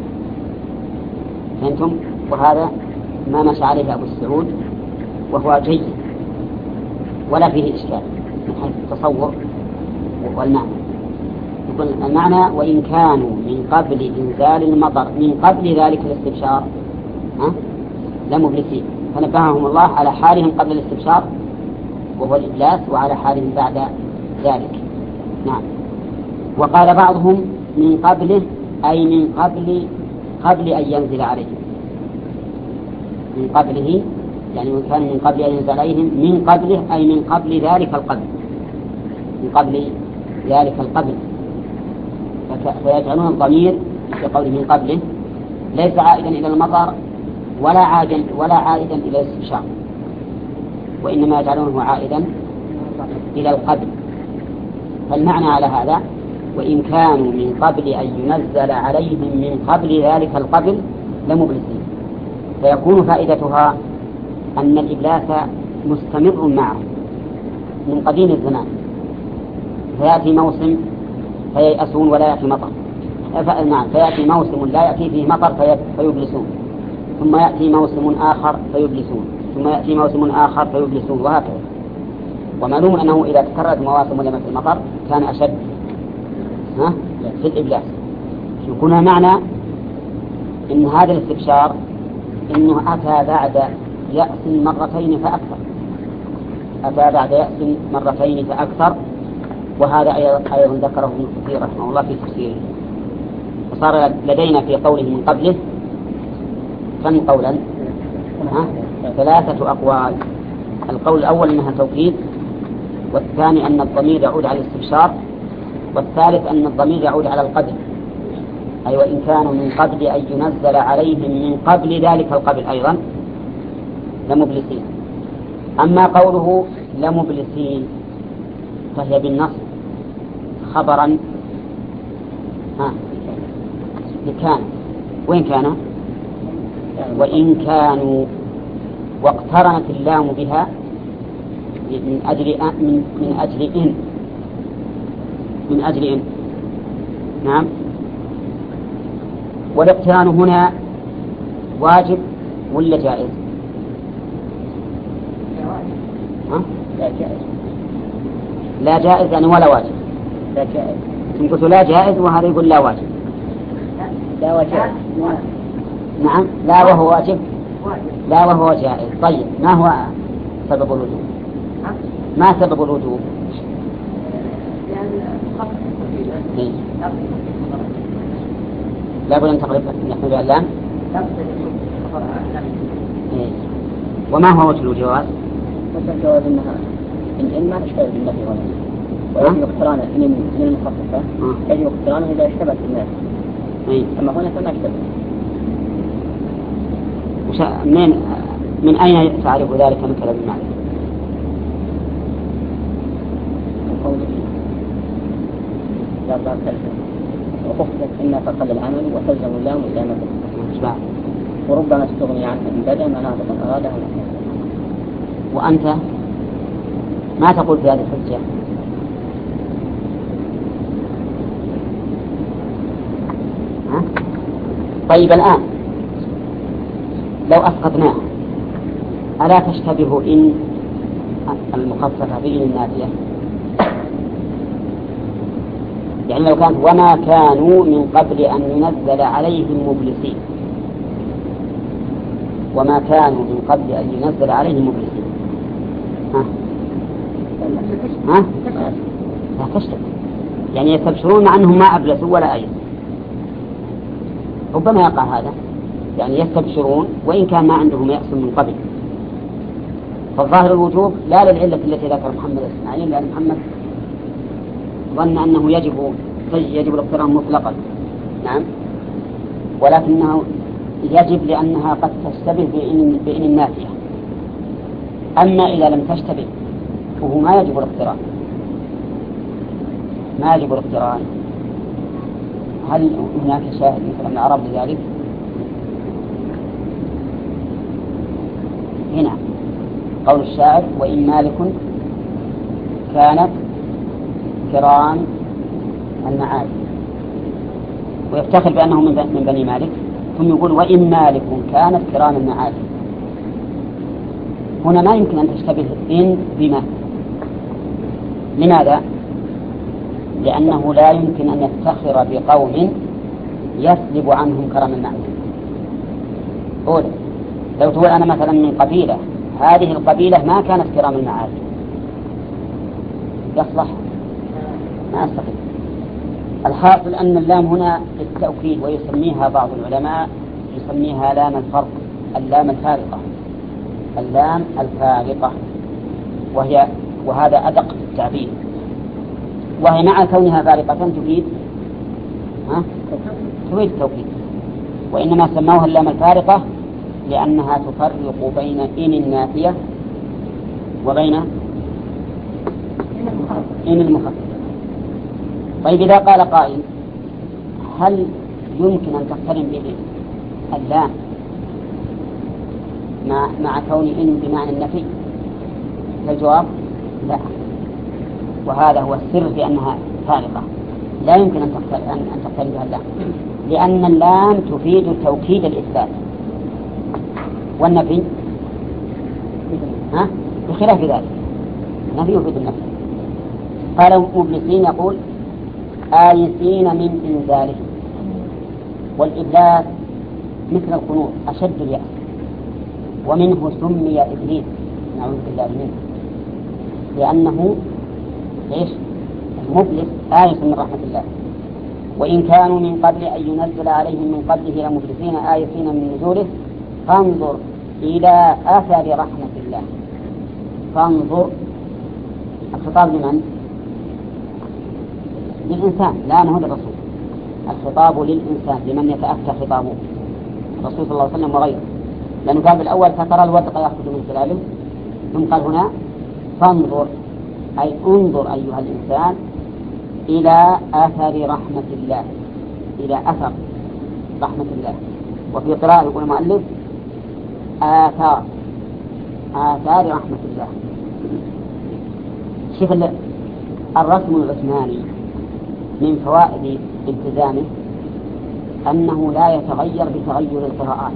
فهمتم؟ وهذا ما مشى عليه أبو السعود وهو جيد ولا فيه إشكال من حيث التصور والمعنى. يقول المعنى وإن كانوا من قبل إنزال المطر من قبل ذلك الاستبشار لمبلسين، فنبههم الله على حالهم قبل الاستبشار وهو الإبلاس وعلى حالهم بعد ذلك. نعم. وقال بعضهم من قبله أي من قبل قبل أن ينزل عليهم، من قبله يعني كان من قبل أن ينزل عليهم من قبله أي من قبل ذلك القبل من قبل ذلك القبل فيجعلون الضمير في قوله من قبله ليس عائدا إلى المطر ولا عائدا ولا عائدا إلى الاستبشار، وإنما يجعلونه عائدا إلى القبل. فالمعنى على هذا وإن كانوا من قبل أن ينزل عليهم من قبل ذلك القبل لمبلسين، فيكون فائدتها أن الإبلاس مستمر معه من قديم الزمان، فيأتي موسم فييأسون ولا يأتي مطر، نعم فيأتي موسم لا يأتي فيه مطر فيبلسون، ثم يأتي موسم آخر فيبلسون، ثم يأتي موسم آخر فيبلسون، وهكذا. ومعلوم أنه إذا تكررت مواسم لمس المطر كان أشد ها في الإبلاس. يكون معنى إن هذا الاستبشار إنه أتى بعد يأس مرتين فأكثر أتى بعد يأس مرتين فأكثر وهذا أيضا ذكره ابن كثير رحمه الله في تفسيره. وصار لدينا في قوله من قبله كم قولا؟ ها؟ ثلاثة أقوال. القول الأول أنها توكيد، والثاني أن الضمير يعود على الاستبشار، والثالث أن الضمير يعود على القدر، أي وإن كانوا من قبل أن ينزل عليهم من قبل ذلك القبل أيضا لمبلسين. أما قوله لمبلسين فهي بالنص خبرا ها لكان، وين كان؟ وإن كانوا، واقترنت اللام بها من أجل من, من أجل إن من أجل إن نعم. والاقتران هنا واجب ولا جائز؟ ها؟ لا جائز. لا جائز يعني ولا واجب. لا جائز. إن قلت لا جائز وهذا يقول لا واجب. لا واجب. نعم لا وهو واجب. لا وهو جائز. طيب ما هو سبب الوجوب؟ ما سبب الوجوب؟ إيه؟ لا بد أن تقرب نحن باللام. إيه؟ وما هو وجه الجواز؟ وجه الجواز إنها إن إن ما تشتغل بالنفي هنا، ويجب اقترانه إن من المخففة يجب اقترانه إذا اشتبهت الناس. إيه؟ أما هنا فما اشتبه. وش... من من أين تعرف ذلك من كلام المعنى؟ من قوله لا ضار تلزم وخفت إن فقد العمل وتلزم اللام إلى مثل، وربما استغني عنه إن بدا مناطقا أرادها. وأنت ما تقول في هذه الحجة؟ ها؟ طيب الآن لو أسقطناه ألا تشتبه إن المخففة بإن النافية؟ يعني لو كانت وما كانوا من قبل أن ينزل عليهم مبلسين، وما كانوا من قبل أن ينزل عليهم مبلسين، ها؟ ها؟ لا تشتبه، يعني يستبشرون مع أنهم ما أبلسوا ولا أيضا، ربما يقع هذا، يعني يستبشرون وإن كان ما عندهم يأس من قبل. فالظاهر الوجوب لا للعلة التي ذكر محمد الإسماعيلي، لأن محمد ظن أنه يجب يجب الاقتران مطلقا، نعم، ولكنه يجب لأنها قد تشتبه بإن, بإن النافية. أما إذا لم تشتبه فهو ما يجب الاقتران، ما يجب الاقتران. هل هناك شاهد مثل من العرب لذلك؟ هنا قول الشاعر وإن مالك كانت كرام النعال، ويفتخر بأنه من بني مالك، ثم يقول وإن مالك كانت كرام النعال. هنا ما يمكن أن تشتبه إن بما. لماذا؟ لأنه لا يمكن أن يفتخر بقوم يسلب عنهم كرم النعال. قول لو تقول أنا مثلا من قبيلة، هذه القبيلة ما كانت كرام النعال، يصلح؟ ما أستطيع. الحاصل أن اللام هنا للتأكيد، ويسميها بعض العلماء يسميها لام الفرق، اللام الفارقة، اللام الفارقة، وهي وهذا أدق التعبير، وهي مع كونها فارقة تفيد ها؟ تفيد التوكيد. وإنما سموها اللام الفارقة لأنها تفرق بين إن النافية وبين إن المخففة. طيب إذا قال قائل هل يمكن أن تقترن به اللام مع, مع كون إن بمعنى النفي؟ فالجواب لا، وهذا هو السر في أنها فارقة، لا يمكن أن تقترن بها اللام، لأن اللام تفيد توكيد الإثبات، والنفي ها بخلاف ذلك، النفي يفيد النفي. قال مبلسين يقول آيسين من إنزاله، والإبلاس مثل القنوط أشد اليأس، ومنه سمي إبليس نعوذ بالله منه، لأنه إيش؟ المبلس آيس من رحمة الله. وإن كانوا من قبل أن ينزل عليهم من قبله لمبلسين آيسين من نزوله فانظر إلى أثر رحمة الله. فانظر الخطاب لمن؟ للإنسان، لا ما هو للرسول. الخطاب للإنسان لمن يتأتى خطابه، الرسول صلى الله عليه وسلم وغيره، لأنه قال بالأول فترى الودق يخرج من خلاله، ثم قال هنا فانظر، أي انظر أيها الإنسان إلى أثر رحمة الله، إلى أثر رحمة الله. وفي قراءة يقول المؤلف آثار آثار رحمة الله. شوف الرسم العثماني من فوائد التزامه أنه لا يتغير بتغير القراءات.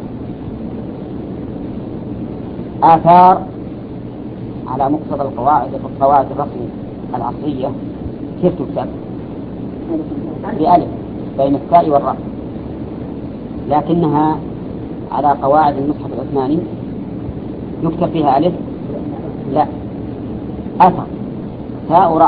آثار على مقتضى القواعد القواعد الرسم العصرية كيف تكتب؟ بألف بين التاء والراء، لكنها على قواعد المصحف العثماني يكتب فيها ألف، لا، أثر تاء وراء،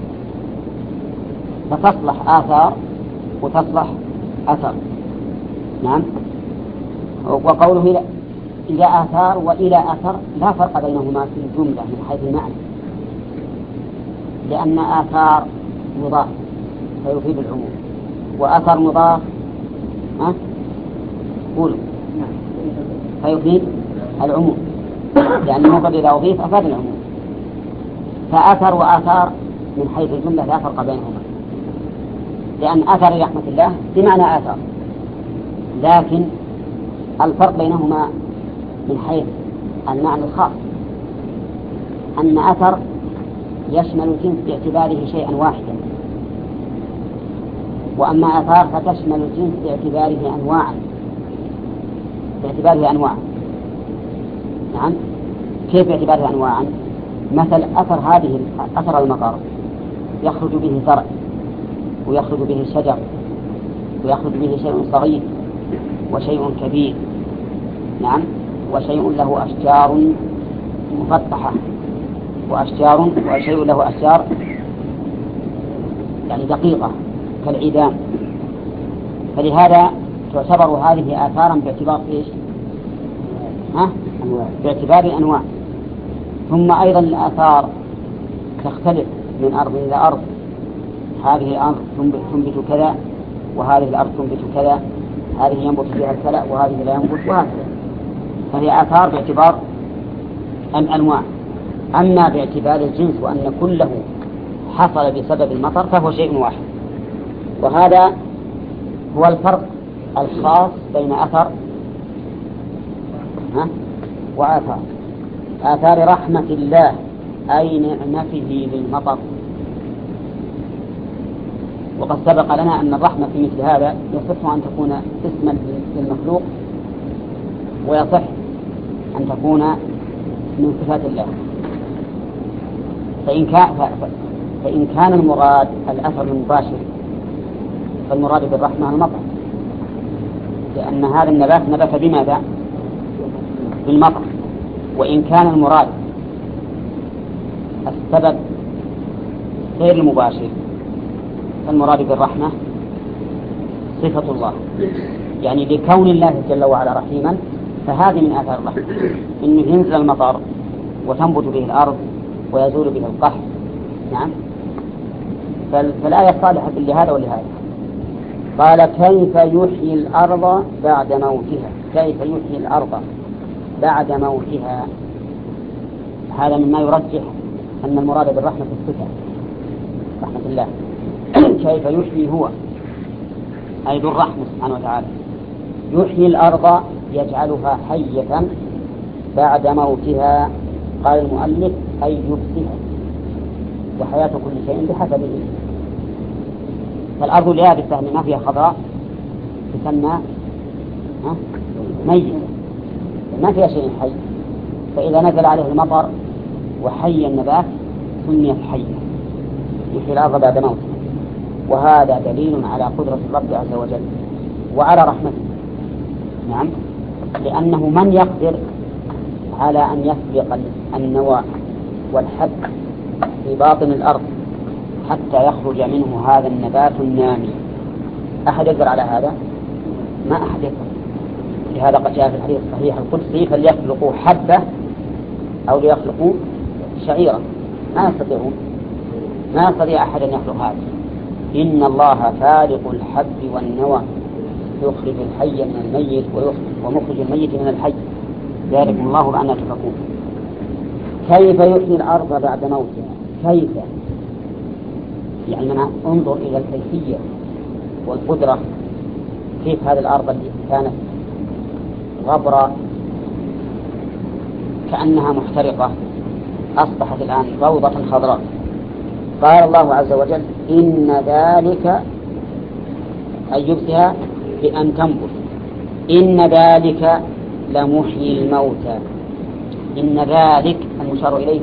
فتصلح آثار وتصلح أثر. نعم. وقوله إلى آثار وإلى أثر لا فرق بينهما في الجملة من حيث المعنى، لأن آثار مضاف فيفيد العموم، وأثر مضاف ها قولوا فيفيد العموم، لأن المفرد إذا أضيف أفاد العموم. فأثر وآثار من حيث الجملة لا فرق بينهما، لأن أثر رحمة الله بمعنى آثار، لكن الفرق بينهما من حيث المعنى الخاص أن أثر يشمل الجنس باعتباره شيئا واحدا، وأما آثار فتشمل الجنس باعتباره أنواعا باعتباره أنواعا. نعم. كيف باعتباره أنواعا؟ مثل أثر هذه أثر المطر يخرج به زرع ويخرج به شجر ويخرج به شيء صغير وشيء كبير. نعم. وشيء له أشجار مفتحة وأشجار وشيء له أشجار يعني دقيقة كالعيدان. فلهذا تعتبر هذه آثارا باعتبار إيش؟ ها؟ باعتبار أنواع. ثم أيضا الآثار تختلف من أرض إلى أرض، هذه الأرض تنبت كذا وهذه الأرض تنبت كذا، هذه ينبت فيها الكلأ وهذه لا ينبت، وهكذا. فهي آثار باعتبار الأنواع. أما باعتبار الجنس وأن كله حصل بسبب المطر فهو شيء واحد. وهذا هو الفرق الخاص بين أثر ها وآثار. آثار رحمة الله أي نعمته بالمطر. وقد سبق لنا أن الرحمة في مثل هذا يصح أن تكون اسما للمخلوق ويصح أن تكون من صفات الله. فإن كان, فإن كان المراد الأثر المباشر فالمراد بالرحمة المطر، لأن هذا النبات نبت بماذا؟ بالمطر. وإن كان المراد السبب غير المباشر فالمراد بالرحمة صفة الله، يعني لكون الله جل وعلا رحيما، فهذه من آثار الرحمة، إنه ينزل المطر وتنبت به الأرض ويزول به القحط. نعم. فالآية صالحة لهذا ولهذا. قال كيف يحيي الأرض بعد موتها، كيف يحيي الأرض بعد موتها. هذا مما يرجح أن المراد بالرحمة الصفة رحمة الله. كيف يحيي هو أي ذو الرحمة سبحانه وتعالى، يحيي الأرض يجعلها حية بعد موتها. قال المؤلف أي يبسها، وحياة كل شيء بحسبه. فالأرض اليابسة ما فيها خضراء تسمى ميت، ما فيها شيء حي. فإذا نزل عليه المطر وحي النبات سميت حية، يحيي الأرض بعد موتها. وهذا دليل على قدرة الرب عز وجل وعلى رحمته. نعم. لأنه من يقدر على أن يسبق النوى والحب في باطن الأرض حتى يخرج منه هذا النبات النامي؟ أحد يقدر على هذا؟ ما أحد يقدر. لهذا قد جاء في الحديث الصحيح القدسي فليخلقوا حبة أو ليخلقوا شعيرا، ما يستطيعون. ما يستطيع أحد أن يخلق هذا. إن الله فالق الحب والنوى يخرج الحي من الميت ومخرج الميت من الحي ذلكم الله بأننا تفكون. كيف يحيي الأرض بعد موتها؟ كيف يعني من انظر إلى الكيفية والقدرة. كيف هذه الأرض التي كانت غبرة كأنها محترقة أصبحت الآن روضة خضراء. قال الله عز وجل إن ذلك أي يبسها بأن تنبت إن ذلك لمحيي الموتى. إن ذلك المشار إليه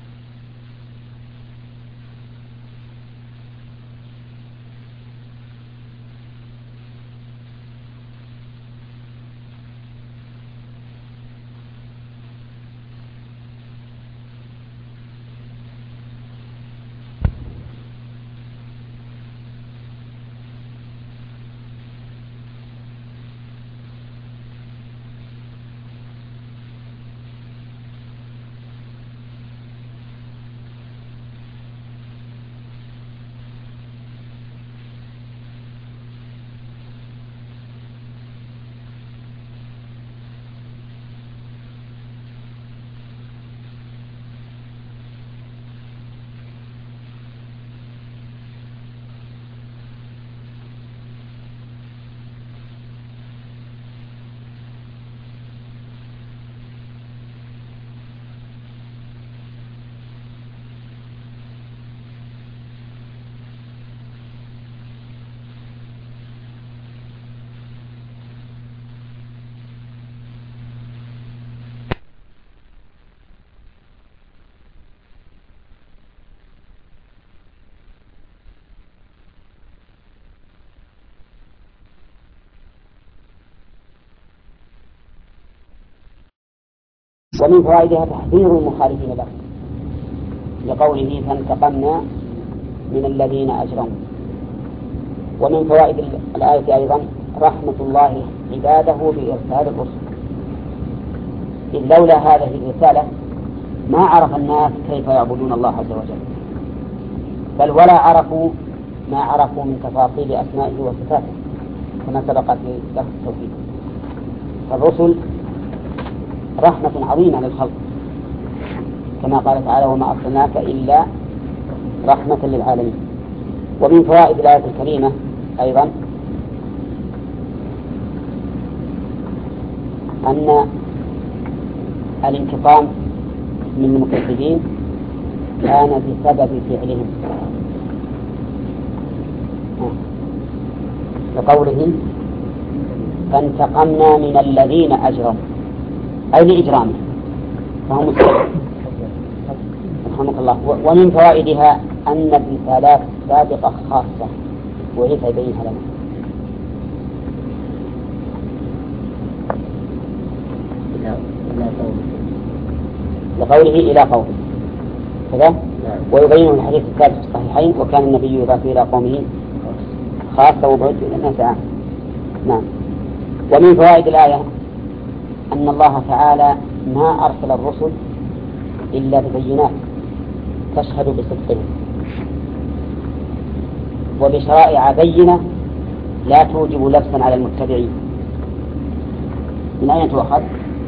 ومن فوائدها تحذير المخالفين له لقوله فانتقمنا من الذين أجرموا. ومن فوائد الآية أيضا رحمة الله عباده بإرسال الرسل، إذ لولا هذه الرسالة ما عرف الناس كيف يعبدون الله عز وجل، بل ولا عرفوا ما عرفوا من تفاصيل أسمائه وصفاته كما سبق في درس التوحيد. فالرسل رحمة عظيمة للخلق كما قال تعالى وما أرسلناك إلا رحمة للعالمين. ومن فوائد الآية الكريمة أيضا أن الانتقام من المكذبين كان بسبب فعلهم، لقوله فانتقمنا من الذين أجرموا أي لإجرامه فهم السبب. رحمك الله. ومن فوائدها أن الرسالات السابقة خاصة وعيسى يبينها لنا. لقوله إلى قومه كذا، ويبينه الحديث الثالث في الصحيحين وكان النبي يضاف إلى قومه خاصة وبعد إلى الناس عام. نعم. ومن فوائد الآية أن الله تعالى ما أرسل الرسل إلا ببينات تشهد بصدقهم وبشرائع بينة لا توجب لبسا على المتبعين. من أين تؤخذ؟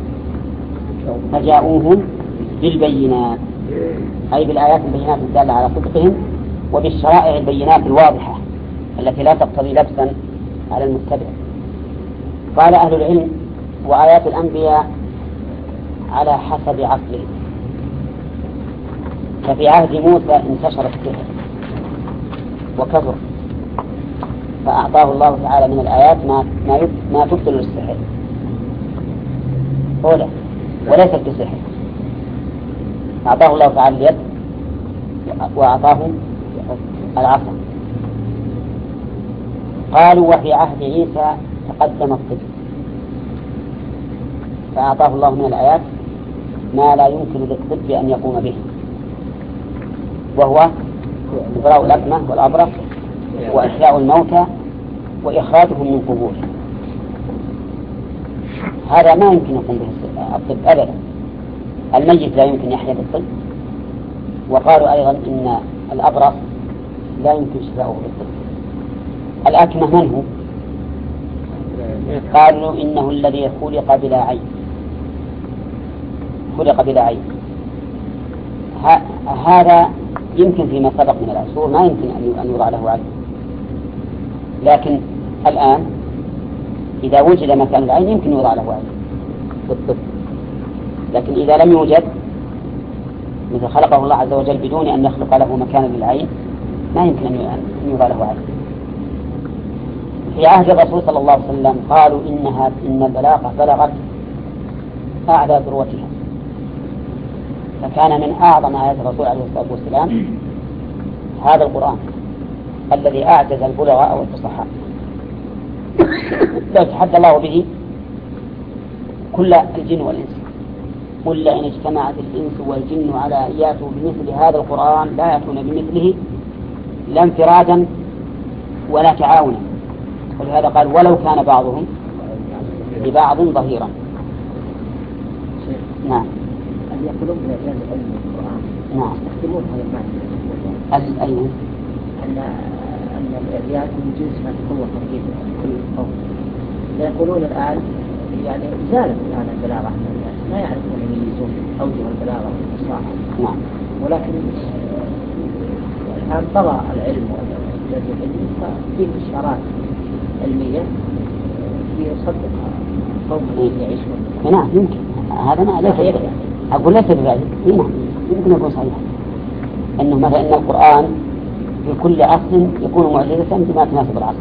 فجاءوهم بالبينات أي بالآيات البينات الدالة على صدقهم وبالشرائع البينات الواضحة التي لا تقتضي لبسا على المتبع. قال أهل العلم وآيات الأنبياء على حسب عصره، ففي عهد موسى انتشر السحر وكثر فأعطاه الله تعالى من الآيات ما ما تبطل السحر أولا وليست بسحر. أعطاه الله تعالى اليد وأعطاه العصا. قالوا وفي عهد عيسى تقدم الطب فأعطاه الله من الآيات ما لا يمكن للطب أن يقوم به، وهو إبراء الأكمة والأبرص وإحياء الموتى وإخراجهم من قبور. هذا ما يمكن يقوم به الطب أبدا، الميت لا يمكن يحيا بالطب. وقالوا أيضا إن الأبرص لا يمكن شفاؤه بالطب. الأكمه من هو؟ قالوا إنه الذي خلق بلا عين، خلق بلا عين. هذا يمكن فيما سبق من العصور ما يمكن أن يوضع له عين، لكن الآن إذا وجد مكان العين يمكن يوضع له عين بالطب. لكن إذا لم يوجد مثل خلقه الله عز وجل بدون أن يخلق له مكان للعين ما يمكن أن يوضع له عين. في عهد الرسول صلى الله عليه وسلم قالوا إنها إن البلاغة بلغت أعلى ذروتها، فكان من أعظم آيات الرسول عليه الصلاة والسلام هذا القرآن الذي أعجز البلغاء والفصحاء. لو تحدى الله به كل الجن والإنس، قل لئن اجتمعت الإنس والجن على أن يأتوا بمثل هذا القرآن لا يأتون بمثله لا انفرادا ولا تعاونا. ولهذا قال ولو كان بعضهم لبعض ظهيرا. نعم. أن يقولون بإعجاز علم القرآن. نعم. يستخدمون هذا المعنى. أي أن أن الإعجاز من جنس ما تكون تركيب كل قول. يقولون الآن يعني زالت الآن البلاغة عند الناس، ما يعرفون يميزون أوجه البلاغة والفصاحة. نعم. ولكن الآن طغى العلم والإعجاز العلمي، ففيه إشارات علمية يصدق قوم يعيشون. نعم يمكن هذا ما ليس أقول ليس بذلك. نعم يمكن يكون صحيح أنه مثلا أن القرآن في كل عصر يكون معجزة بما تناسب العصر،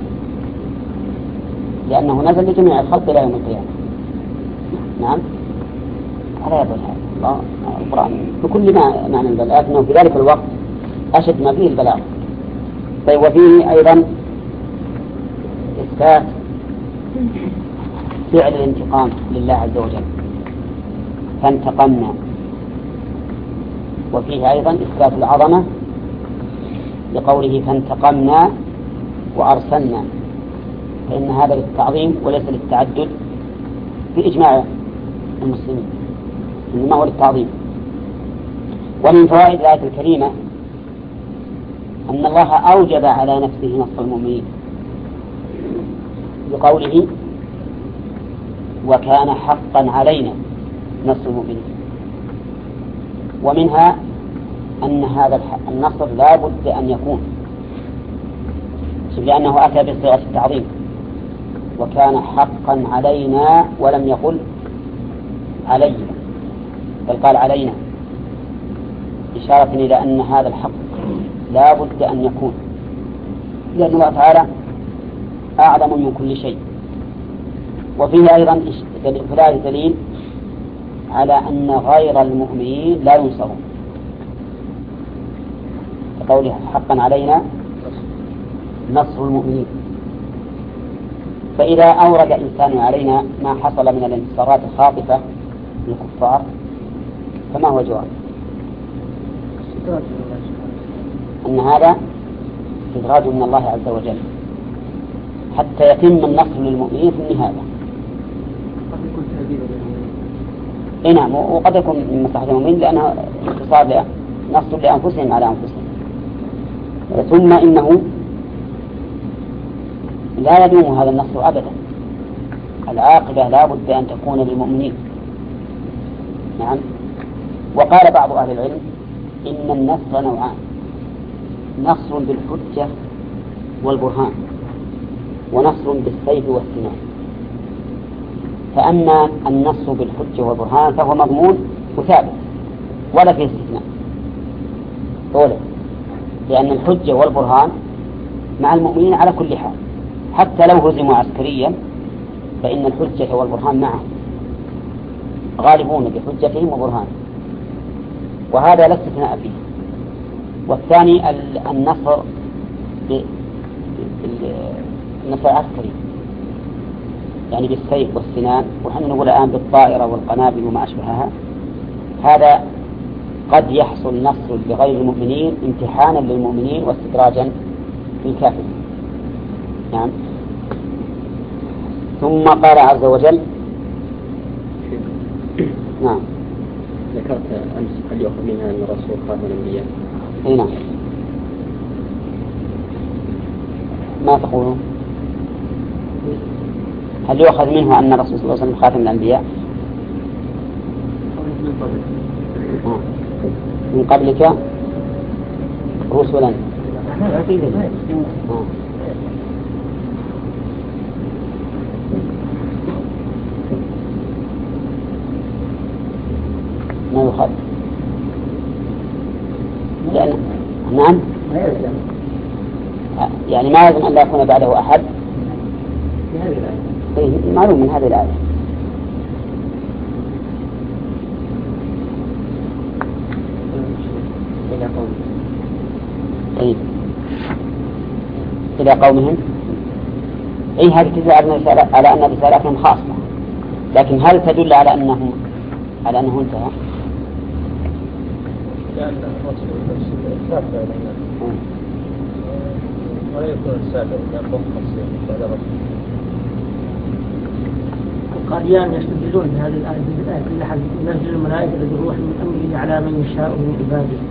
لأنه نزل لجميع الخلق إلى يوم القيامة. نعم هذا يدل هذا القرآن بكل ما معنى البلاغ، لكنه في ذلك الوقت أشد ما فيه البلاغ. طيب وفيه أيضا إثبات فعل الانتقام لله عز وجل فانتقمنا، وفيه أيضا إثبات العظمة لقوله فانتقمنا وأرسلنا، فإن هذا للتعظيم وليس للتعدد في إجماع المسلمين، إنما هو للتعظيم. ومن فوائد الآية الكريمة أن الله أوجب على نفسه نصر المؤمنين بقوله وكان حقا علينا نصر المؤمنين. ومنها أن هذا النصر لا بد أن يكون، لأنه أتى بصيغة التعظيم وكان حقا علينا ولم يقل علينا بل قال علينا، إشارة إلى أن هذا الحق لا بد أن يكون، لأن الله تعالى أعلم من كل شيء. وفيه أيضا فلا دليل على أن غير المؤمنين لا ينصرون، قوله حقا علينا نصر المؤمنين. فإذا أورد إنسان علينا ما حصل من الانتصارات الخاطفة للكفار فما هو جواب؟ أن هذا استدراج من الله عز وجل حتى يتم النصر للمؤمنين في النهاية. إيه نعم، وقد يكون من مصلحة المؤمنين لأنه انتصار نصر لأنفسهم على أنفسهم. ثم إنه لا يدوم هذا النصر أبدا، العاقبة لا بد أن تكون للمؤمنين. نعم. وقال بعض أهل العلم إن النصر نوعان، نصر بالحجة والبرهان ونصر بالسيف والسنان. فأما النصر بالحجة والبرهان فهو مضمون وثابت ولا فيه استثناء ولا، لأن الحجة والبرهان مع المؤمنين على كل حال، حتى لو هزموا عسكريا فإن الحجة والبرهان معهم غالبون بحجتهم وبرهانهم، وهذا لا استثناء فيه. والثاني النصر النصر العسكري يعني بالسيف والسنان، ونحن نقول الآن بالطائرة والقنابل وما أشبهها. هذا قد يحصل نصر لغير المؤمنين امتحانا للمؤمنين واستدراجا للكافرين. نعم. ثم قال عز وجل نعم ذكرت أمس هل يؤخذ منها أن الرسول خاتم الأنبياء؟ أي نعم. ما تقولون؟ هل يؤخذ منه أن الرسول صلى الله عليه وسلم خاتم الأنبياء؟ من قبلك رسلا. ما يؤخذ؟ لأن نعم يعني ما يلزم أن لا يكون بعده أحد. إيه معلوم من هذه الآية. إيه إلى قومهم. إيه هذه تدل على أن رسالتهم خاصة، لكن هل تدل على أنه على أنه انتهى؟ لأن الرسول ثابت علينا ولا يكون السابق لأن مخصص بعد رسول. القاديان يستدلون بهذه الآية بالآية كل حد ينزل الملائكة بالروح من أمره على من يشاء من عباده.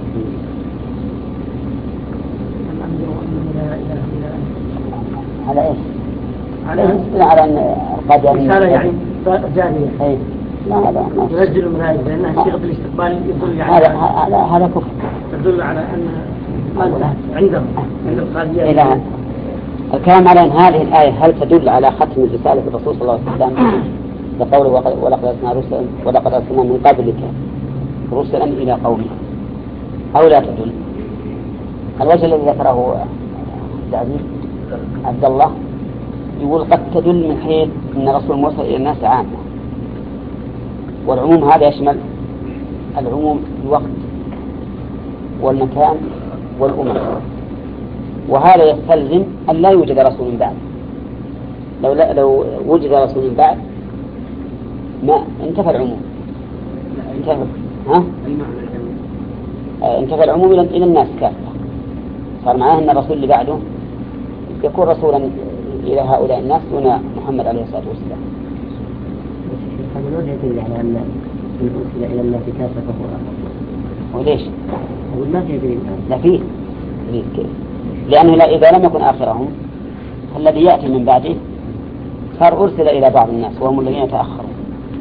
الأمر وأنه لا إله إلا أنت. على إيش؟ على على أن القاديان رسالة يعني جارية. أي لا لا ما ينزل الملائكة لأنها صيغة الاستقبال يدل هذا على هذا هذا كفر. تدل على أن عندهم عند القاديان. إلى الكلام على أن هذه الآية هل تدل على ختم رسالة الرسول صلى الله عليه وسلم بقوله ولقد أرسلنا رسلا ولقد أرسلنا من قبلك رسلا إلى قومه، أو لا تدل؟ الوجه الذي ذكره العزيز عبد الله يقول قد تدل من حيث أن الرسول موصل إلى الناس عامة، والعموم هذا يشمل العموم في الوقت والمكان والأمم، وهذا يستلزم أن لا يوجد رسول من بعد. لو لا لو وجد رسول من بعد ما انتفى العموم. انتفى ها؟ انتفى العموم إلى الناس كافة. صار معناه أن الرسول اللي بعده يكون رسولا إلى هؤلاء الناس دون محمد عليه الصلاة والسلام. هذا الوجه يدل على أن الأرسل إلى الناس كافة فهو آخر. وليش؟ أقول ما في دليل. لا فيه. كيف؟ لأنه لا إذا لم يكن آخرهم الذي يأتي من بعده صار أرسل إلى بعض الناس وهم الذين يتأخرون.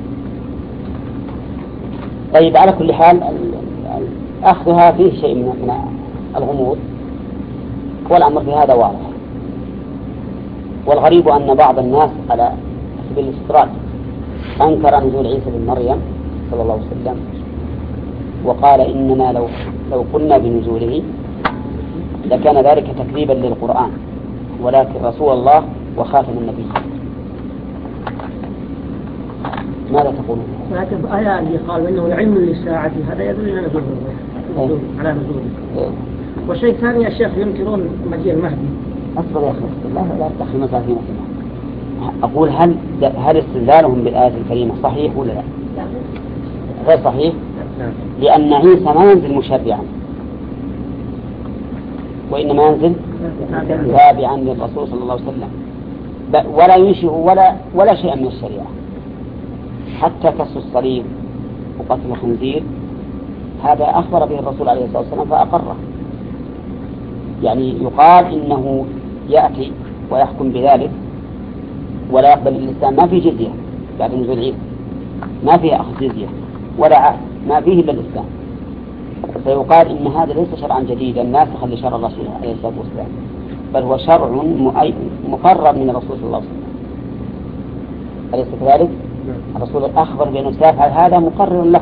طيب على كل حال أخذها فيه شيء من الغموض، والأمر في هذا واضح. والغريب أن بعض الناس على سبيل الاستطراد أنكر نزول عيسى بن مريم صلى الله عليه وسلم وقال إننا لو لو قلنا بنزوله لكان ذلك تكذيبا للقرآن، ولكن رسول الله وخاتم النبي. ماذا تقولون؟ لكن آية اللي قال إنه العلم للساعة هذا يدل على نزوله على نزوله. والشيء الثاني يا شيخ ينكرون مجيء المهدي. أصبر يا أخي لا لا تدخل مسافين. أقول هل هل استدلالهم بالآية الكريمة صحيح ولا لا؟ غير صحيح، لأن عيسى ما ينزل مشرعا وإنما ينزل تابعا للرسول صلى الله عليه وسلم، ولا ينشئ ولا ولا شيء من الشريعة، حتى كسر الصليب وقتل الخنزير هذا أخبر به الرسول عليه الصلاة والسلام فأقره. يعني يقال إنه يأتي ويحكم بذلك ولا يقبل الإسلام، ما في جزية بعد نزول عيسى، ما فيه أخذ جزية ولا عهد، ما فيه إلا الإسلام. فيقال إن هذا ليس شرعا جديدا ناسخا لشرع الرسول عليه الصلاة والسلام، بل هو شرع مقرر من الرسول صلى الله عليه وسلم. أليس كذلك؟ الرسول أخبر بأنه سيفعل هذا مقرر له،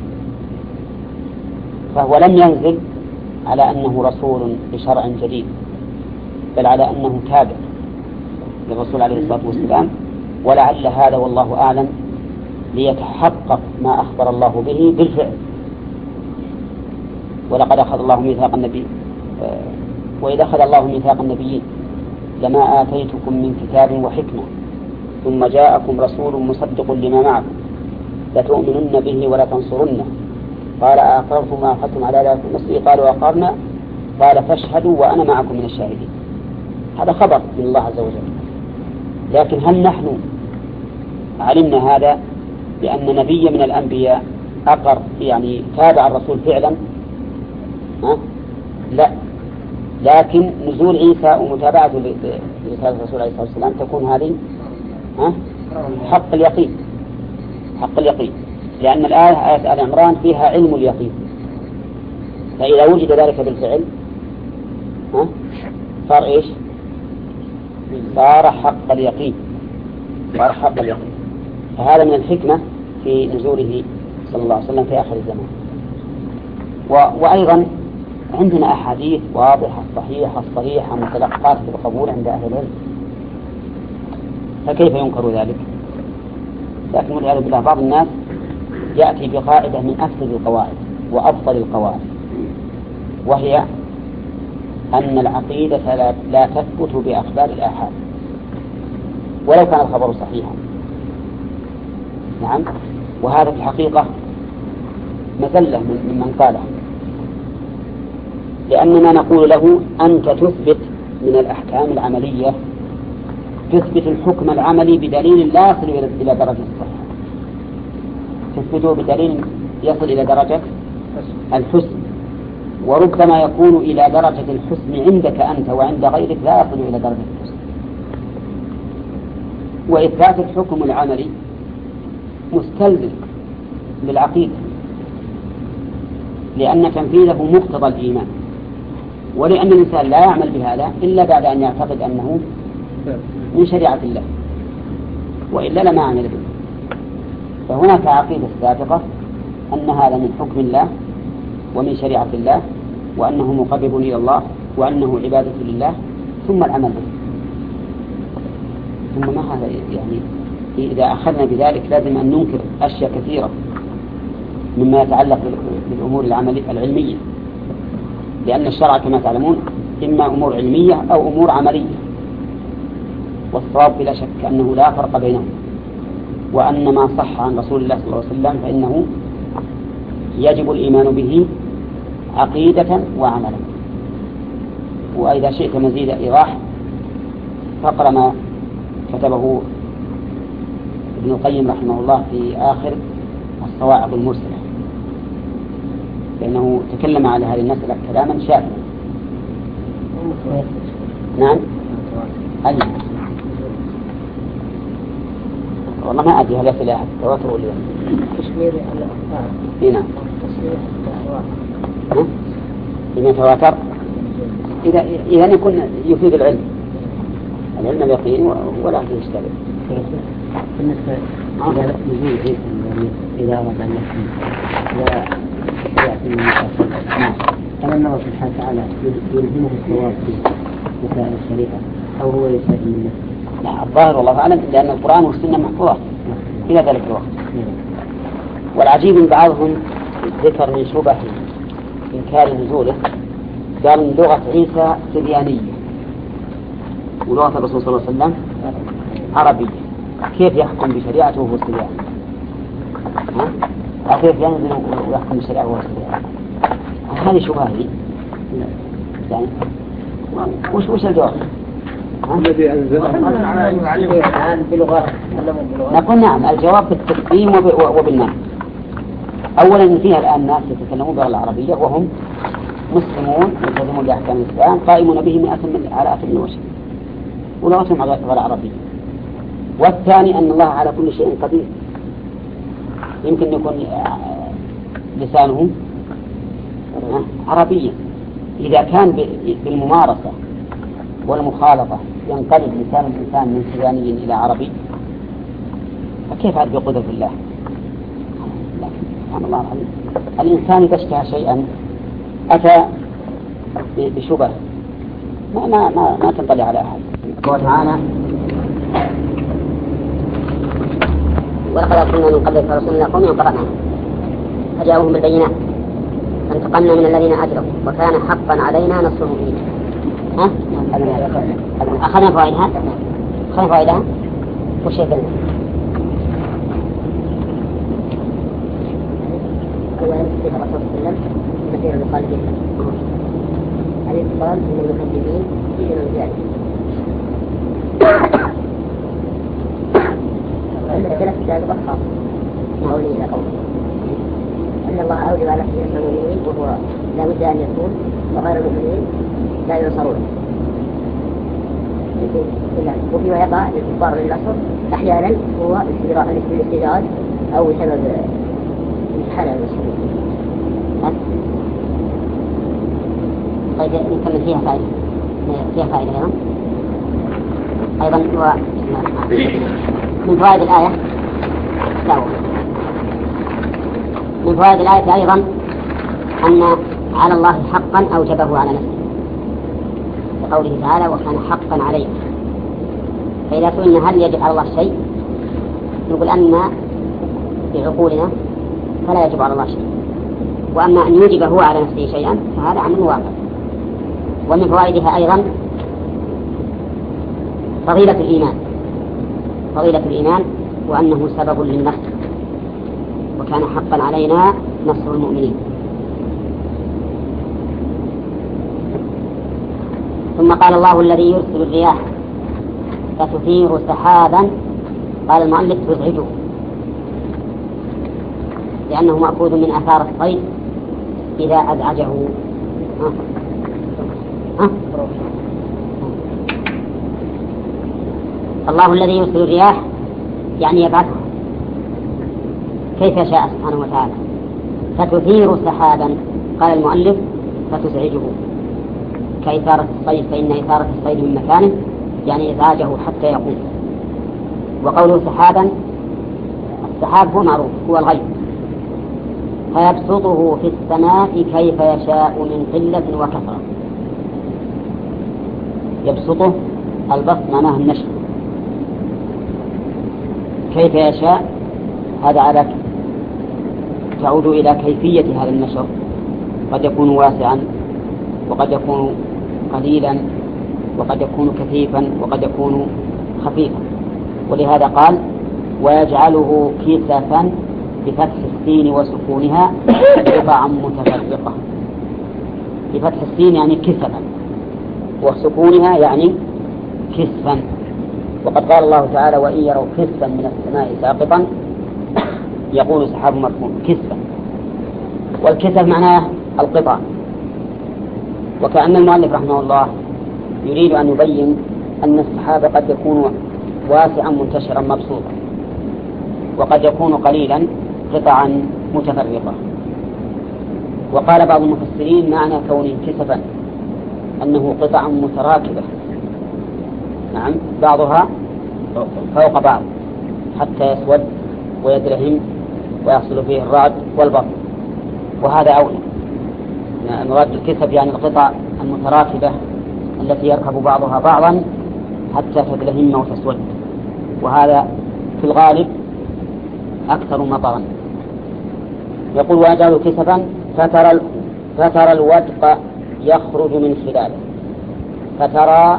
فهو لم ينزل على أنه رسول بشرع جديد، بل على أنه تابع للرسول عليه الصلاة والسلام. ولعل هذا والله أعلم ليتحقق ما أخبر الله به بالفعل. ولقد أخذ الله ميثاق النبي وإذا أخذ الله ميثاق النبيين لما آتيتكم من كتاب وحكمة ثم جاءكم رسول مصدق لما معكم لتؤمنن به ولا تنصرنه قال أقررتم ما أخذتم على ذلك المسجد قالوا أقررنا قال فاشهدوا وأنا معكم من الشاهدين. هذا خبر من الله عز وجل. لكن هل نحن علمنا هذا بأن نبي من الأنبياء أقر يعني تابع الرسول فعلا؟ ها؟ لا، لكن نزول عيسى ومتابعته برسالة الرسول عليه الصلاة والسلام تكون هذه ها؟ حق اليقين، حق اليقين، لأن الآية آية آل عمران فيها علم اليقين، فإذا وجد ذلك بالفعل ها؟ صار إيش؟ صار حق اليقين، صار حق اليقين. فهذا من الحكمة في نزوله صلى الله عليه وسلم في آخر الزمان. و... وأيضا عندنا أحاديث واضحة صحيحة صريحة متلقاة بالقبول عند أهل العلم، فكيف ينكر ذلك؟ لكن والعياذ بالله بعض الناس يأتي بقاعدة من أفضل القواعد وأفضل القواعد، وهي أن العقيدة لا, لا تثبت بأخبار الآحاد ولو كان الخبر صحيحا. نعم، وهذا في الحقيقة مزلة من من قاله، لأننا نقول له أنت تثبت من الأحكام العملية، تثبت الحكم العملي بدليل لا يصل إلى درجة الصحة، تثبته بدليل يصل إلى درجة الحسن، وربما يكون إلى درجة الحسن عندك أنت وعند غيرك لا يصل إلى درجة الحسن. وإثبات الحكم العملي مستلزم للعقيدة، لأن تنفيذه مقتضى الإيمان، ولأن الإنسان لا يعمل بهذا إلا بعد أن يعتقد أنه من شريعة الله، وإلا لما عمل به. فهناك عقيدة سابقة أن هذا من حكم الله ومن شريعة الله، وأنه مقرب إلى الله، وأنه عبادة لله، ثم العمل به. ثم ما هذا يعني إذا أخذنا بذلك لازم أن ننكر أشياء كثيرة مما يتعلق بالأمور العملية العلمية، لأن الشرع كما تعلمون إما أمور علمية أو أمور عملية، والصواب بلا شك أنه لا فرق بينهم، وأن ما صح عن رسول الله صلى الله عليه وسلم فإنه يجب الإيمان به عقيدة وعملا. وإذا شئت مزيد إيضاح فاقرأ ما كتبه ابن القيم رحمه الله في آخر الصواعق المرسلة، لأنه تكلم على هذه المسألة كلاما شافيا. نعم، أي والله ما أدري هل يصل أحد التواتر ولا تشمير الأخبار. نعم، تصريح الدعوات. إذا تواتر إذا إذا يكون يفيد العلم، العلم اليقين ولا يشتغل. بالنسبة إلى نزول عيسى يعني إذا أراد أن يحكم لا يأتي من المساء. نعم. هل الله سبحانه وتعالى يلزمه الصواب في مسائل الشريعة أو هو يسائل من نفسه؟ لا، الظاهر والله أعلم لأن القرآن والسنة محفوظة إلى ذلك الوقت. والعجيب من بعضهم ذكر من شبه إنكار نزوله قال من لغة عيسى سريانية ولغة الرسول صلى الله عليه وسلم عربية، كيف يحكم بشريعته وهو سرياني؟ ها؟ كيف ينزل ويحكم بشريعته وهو سرياني؟ هذه شبهة يعني وش وش الجواب؟ الذي أنزله نقول نعم، الجواب بالتقديم وبالنعم. أولا إن فيها الآن ناس يتكلمون باللغة العربية وهم مسلمون يلتزمون بأحكام الإسلام قائمون به مئة من على أكمل وجه ولغتهم غير عربية. والثاني أن الله على كل شيء قدير، يمكن يكون لسانه عربيا، إذا كان بالممارسة والمخالطة ينقلب لسان الإنسان من سرياني إلى عربي فكيف عاد بقدرة الله؟ سبحان الله العظيم. الإنسان إذا اشتهى شيئا أتى بشبه ما ما ما, ما تنطلع على أحد. قال تعالى: ولقد أرسلنا من قبلك رسولا قوم قرأنا فجاءوهم بالبينات فانتقمنا من الذين أجرموا وكان حقا علينا نصر المؤمنين. ها؟ أخذنا فوائدها؟ أخذنا فوائدها؟ وش يقولنا؟ أولا سيد الرسول صلى الله عليه وسلم كثير يقال به هذه الصلاة من المكذبين في المزيد. المسألة الثالثة خاصة قوله إلى قوله أن الله أوجب على نفسه نصر المؤمنين وهو لا بد أن يكون وغير المؤمنين لا ينصرون. وفيما يقع للكفار للأصل أحيانا هو الاستدراج أو سبب امتحان المسلمين. طيب نكمل فيها فائدة فيها فائدة أيضا أيضا و... من فوائد الآية لا من فوائد الآية أيضا أن على الله حقا أوجبه على نفسه بقوله تعالى وكان حقا عليه. فإذا سئلنا هل يجب على الله شيء نقول أن بعقولنا فلا يجب على الله شيء، وأما أن يوجب هو على نفسه شيئا فهذا أمر واقع. ومن فوائدها أيضا فضيلة الإيمان فضيلة الإيمان وأنه سبب للنصر، وكان حقا علينا نصر المؤمنين. ثم قال الله الذي يرسل الرياح فتثير سحابا، قال المؤلف تزعجه لأنه مأخوذ من آثار الصيد إذا أزعجه. ها؟ ها؟ الله الذي يرسل الرياح يعني يبعثها كيف شاء سبحانه وتعالى. فتثير سحابا قال المؤلف فتزعجه كإثارة الصيد، فإن إثارة الصيد من مكانه يعني إزعاجه حتى يقوم. وقوله سحابا السحاب هو معروف هو الغيث، فيبسطه في السماء كيف يشاء من قلة وكثرة. يبسطه البسط معناه النشر، كيف يشاء هذا على تعود إلى كيفية هذا النشر، قد يكون واسعا وقد يكون قليلا وقد يكون كثيفا وقد يكون خفيفا. ولهذا قال ويجعله كسفا بفتح السين وسكونها قطعا متفرقة. بفتح السين يعني كسفا وسكونها يعني كسفا. وقد قال الله تعالى وإن يروا كسفا من السماء ساقطا يقول سحاب مركون كسفا، والكسف معناه القطع. وكأن المؤلف رحمه الله يريد أن يبين أن السحاب قد يكون واسعا منتشرا مبسوطا، وقد يكون قليلا قطعا متفرقة. وقال بعض المفسرين معنى كونه كسفا أنه قطع متراكبة، نعم بعضها فوق بعض حتى يسود ويدرهم ويحصل فيه الرعد والبرق، وهذا أولى. مراد الكسف يعني القطع المتراكبة التي يركب بعضها بعضا حتى تدلهم وتسود، وهذا في الغالب أكثر مطرا. يقول ويجعل كسفا فترى فترى الودق يخرج من خلاله. فترى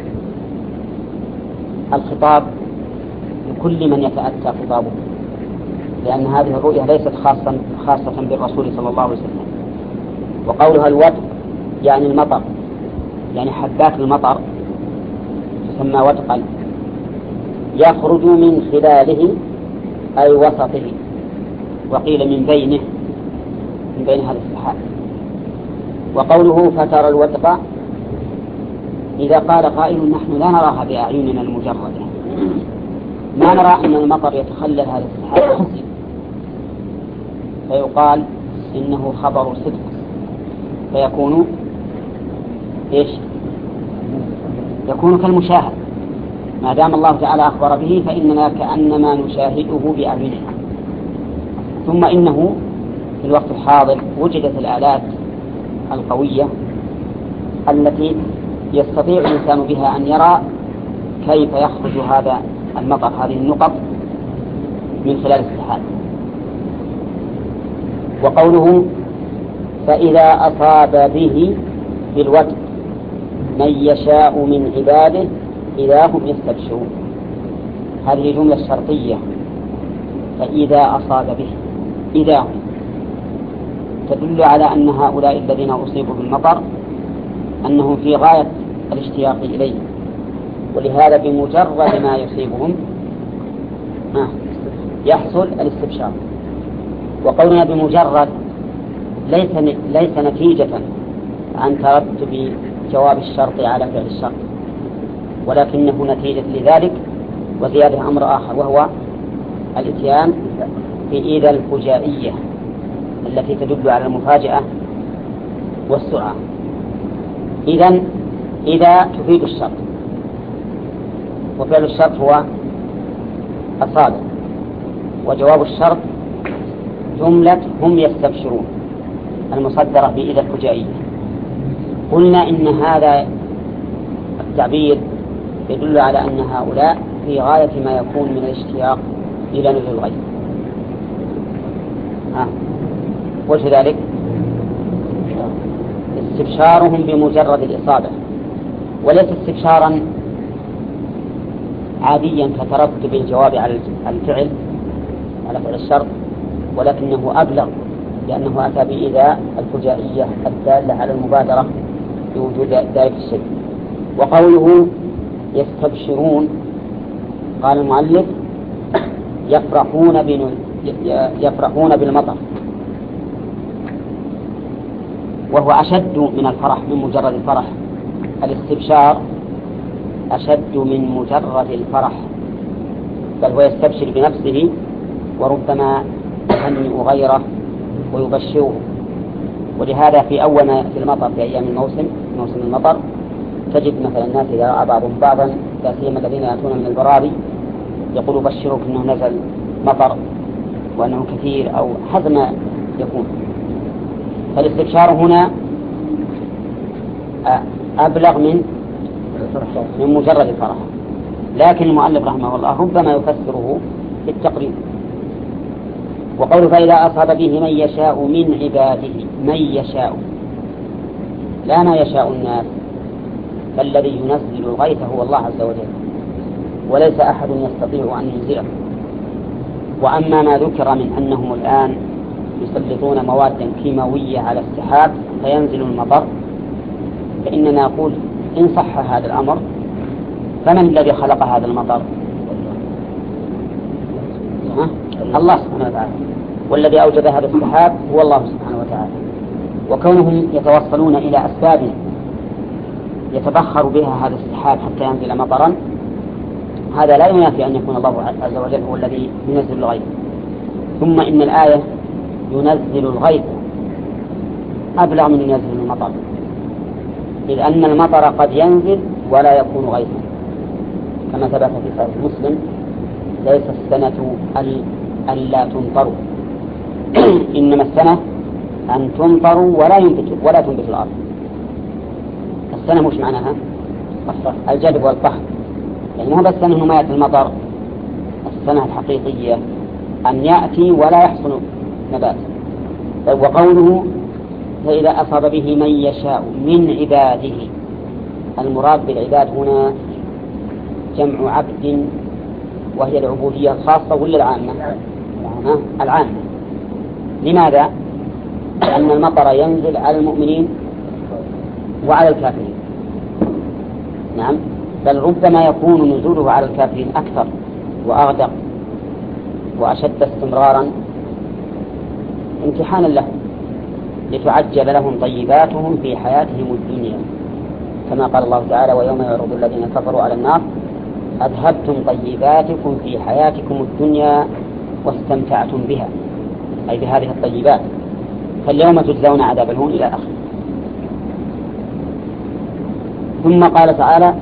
الخطاب لكل من يتأتى خطابه، لأن هذه الرؤية ليست خاصة خاصة بالرسول صلى الله عليه وسلم. وقولها الودق يعني المطر، يعني حبات المطر تسمى ودقا. يخرج من خلاله أي وسطه، وقيل من بينه من بين هذا السحاب. وقوله فترى الودق إذا قال قائل نحن لا نراها بأعيننا المجردة، ما نرى أن المطر يتخلل هذا السحاب حسن، فيقال إنه خبر صدق فيكون إيش؟ يكون كالمشاهد، ما دام الله تعالى أخبر به فإننا كأنما نشاهده بأعيننا. ثم إنه في الوقت الحاضر وجدت الآلات القوية التي يستطيع الإنسان بها أن يرى كيف يخرج هذا المطر، هذه النقط من خلال السحاب. وقوله فإذا أصاب به بالودق من يشاء من عباده إذا هم يستبشرون، هذه جملة شرطية. فإذا أصاب به إذا هم تدل على أن هؤلاء الذين أصيبوا بالمطر أنهم في غاية الاشتياق إليه، ولهذا بمجرد ما يصيبهم يحصل الاستبشار. وقولنا بمجرد ليس ليس نتيجة عن ترتب جواب الشرط على فعل الشرط، ولكنه نتيجة لذلك وزيادة أمر آخر، وهو الإتيان في إذا الفجائية التي تدل على المفاجأة والسرعة. إذن إذا تفيد الشرط، وفعل الشرط هو الصادق، وجواب الشرط جملة هم يستبشرون المصدرة بإذا الفجائية. قلنا إن هذا التعبير يدل على أن هؤلاء في غاية ما يكون من الاشتياق إلى نزول الغيث. آه. وجه ذلك استبشارهم بمجرد الإصابة، وليس استبشارا عاديا كترتب الجواب على الفعل على فعل الشرط، ولكنه أبلغ لأنه أتى بإذا الفجائية الدالة على المبادرة بوجود ذلك الشيء. وقوله يستبشرون، قال المؤلف يفرحون بن يفرحون بالمطر، وهو أشد من الفرح من مجرد الفرح. الاستبشار أشد من مجرد الفرح، بل هو يستبشر بنفسه وربما يهنئ غيره ويبشره. ولهذا في أول ما يأتي المطر في أيام الموسم موسم المطر تجد مثلا الناس إذا رأى بعضهم بعضا لا سيما الذين يأتون من البراري يقول بشرك أنه نزل مطر وأنه كثير أو حسب ما يكون. فالاستبشار هنا أبلغ من من مجرد الفرح، لكن المؤلف رحمه الله ربما يفسره في التقريب. وقوله فإذا أصاب به من يشاء من عباده، من يشاء لا ما يشاء الناس، فالذي ينزل الغيث هو الله عز وجل، وليس أحد يستطيع أن ينزله. وأما ما ذكر من أنهم الآن يسلطون مواد كيماوية على السحاب فينزل المطر، فإننا نقول إن صح هذا الأمر فمن الذي خلق هذا المطر؟ الله سبحانه وتعالى، والذي أوجد هذا السحاب هو الله سبحانه وتعالى. وكونهم يتوصلون إلى أسباب يتبخر بها هذا السحاب حتى ينزل مطرا، هذا لا ينافي أن يكون الله عز وجل هو الذي ينزل الغيث. ثم إن الآية ينزل الغيث أبلغ من ينزل المطر، إذ أن المطر قد ينزل ولا يكون غيثا، كما ثبت في صحيح مسلم ليس السنة أن لا تمطروا إنما السنة أن تمطروا ولا ينبت ولا تنبت الأرض. السنة مش معناها الجدب والقحط، يعني مو بس أنه ما يأتي المطر، السنة الحقيقية أن يأتي ولا يحصل نبات. وقوله فإذا أصاب به من يشاء من عباده، المراد بالعباد هنا جمع عبد، وهي العبودية الخاصة ولا العامة؟ العامة. لماذا؟ لأن المطر ينزل على المؤمنين وعلى الكافرين. نعم، بل ربما يكون نزوله على الكافرين أكثر وأغدق وأشد استمرارا امتحانا لهم لتعجل لهم طيباتهم في حياتهم الدنيا، كما قال الله تعالى ويوم يعرض الذين كفروا على النار أذهبتم طيباتكم في حياتكم الدنيا واستمتعتم بها، أي بهذه الطيبات، فاليوم تجزون عذاب الهون إلى آخره. ثم قال تعالى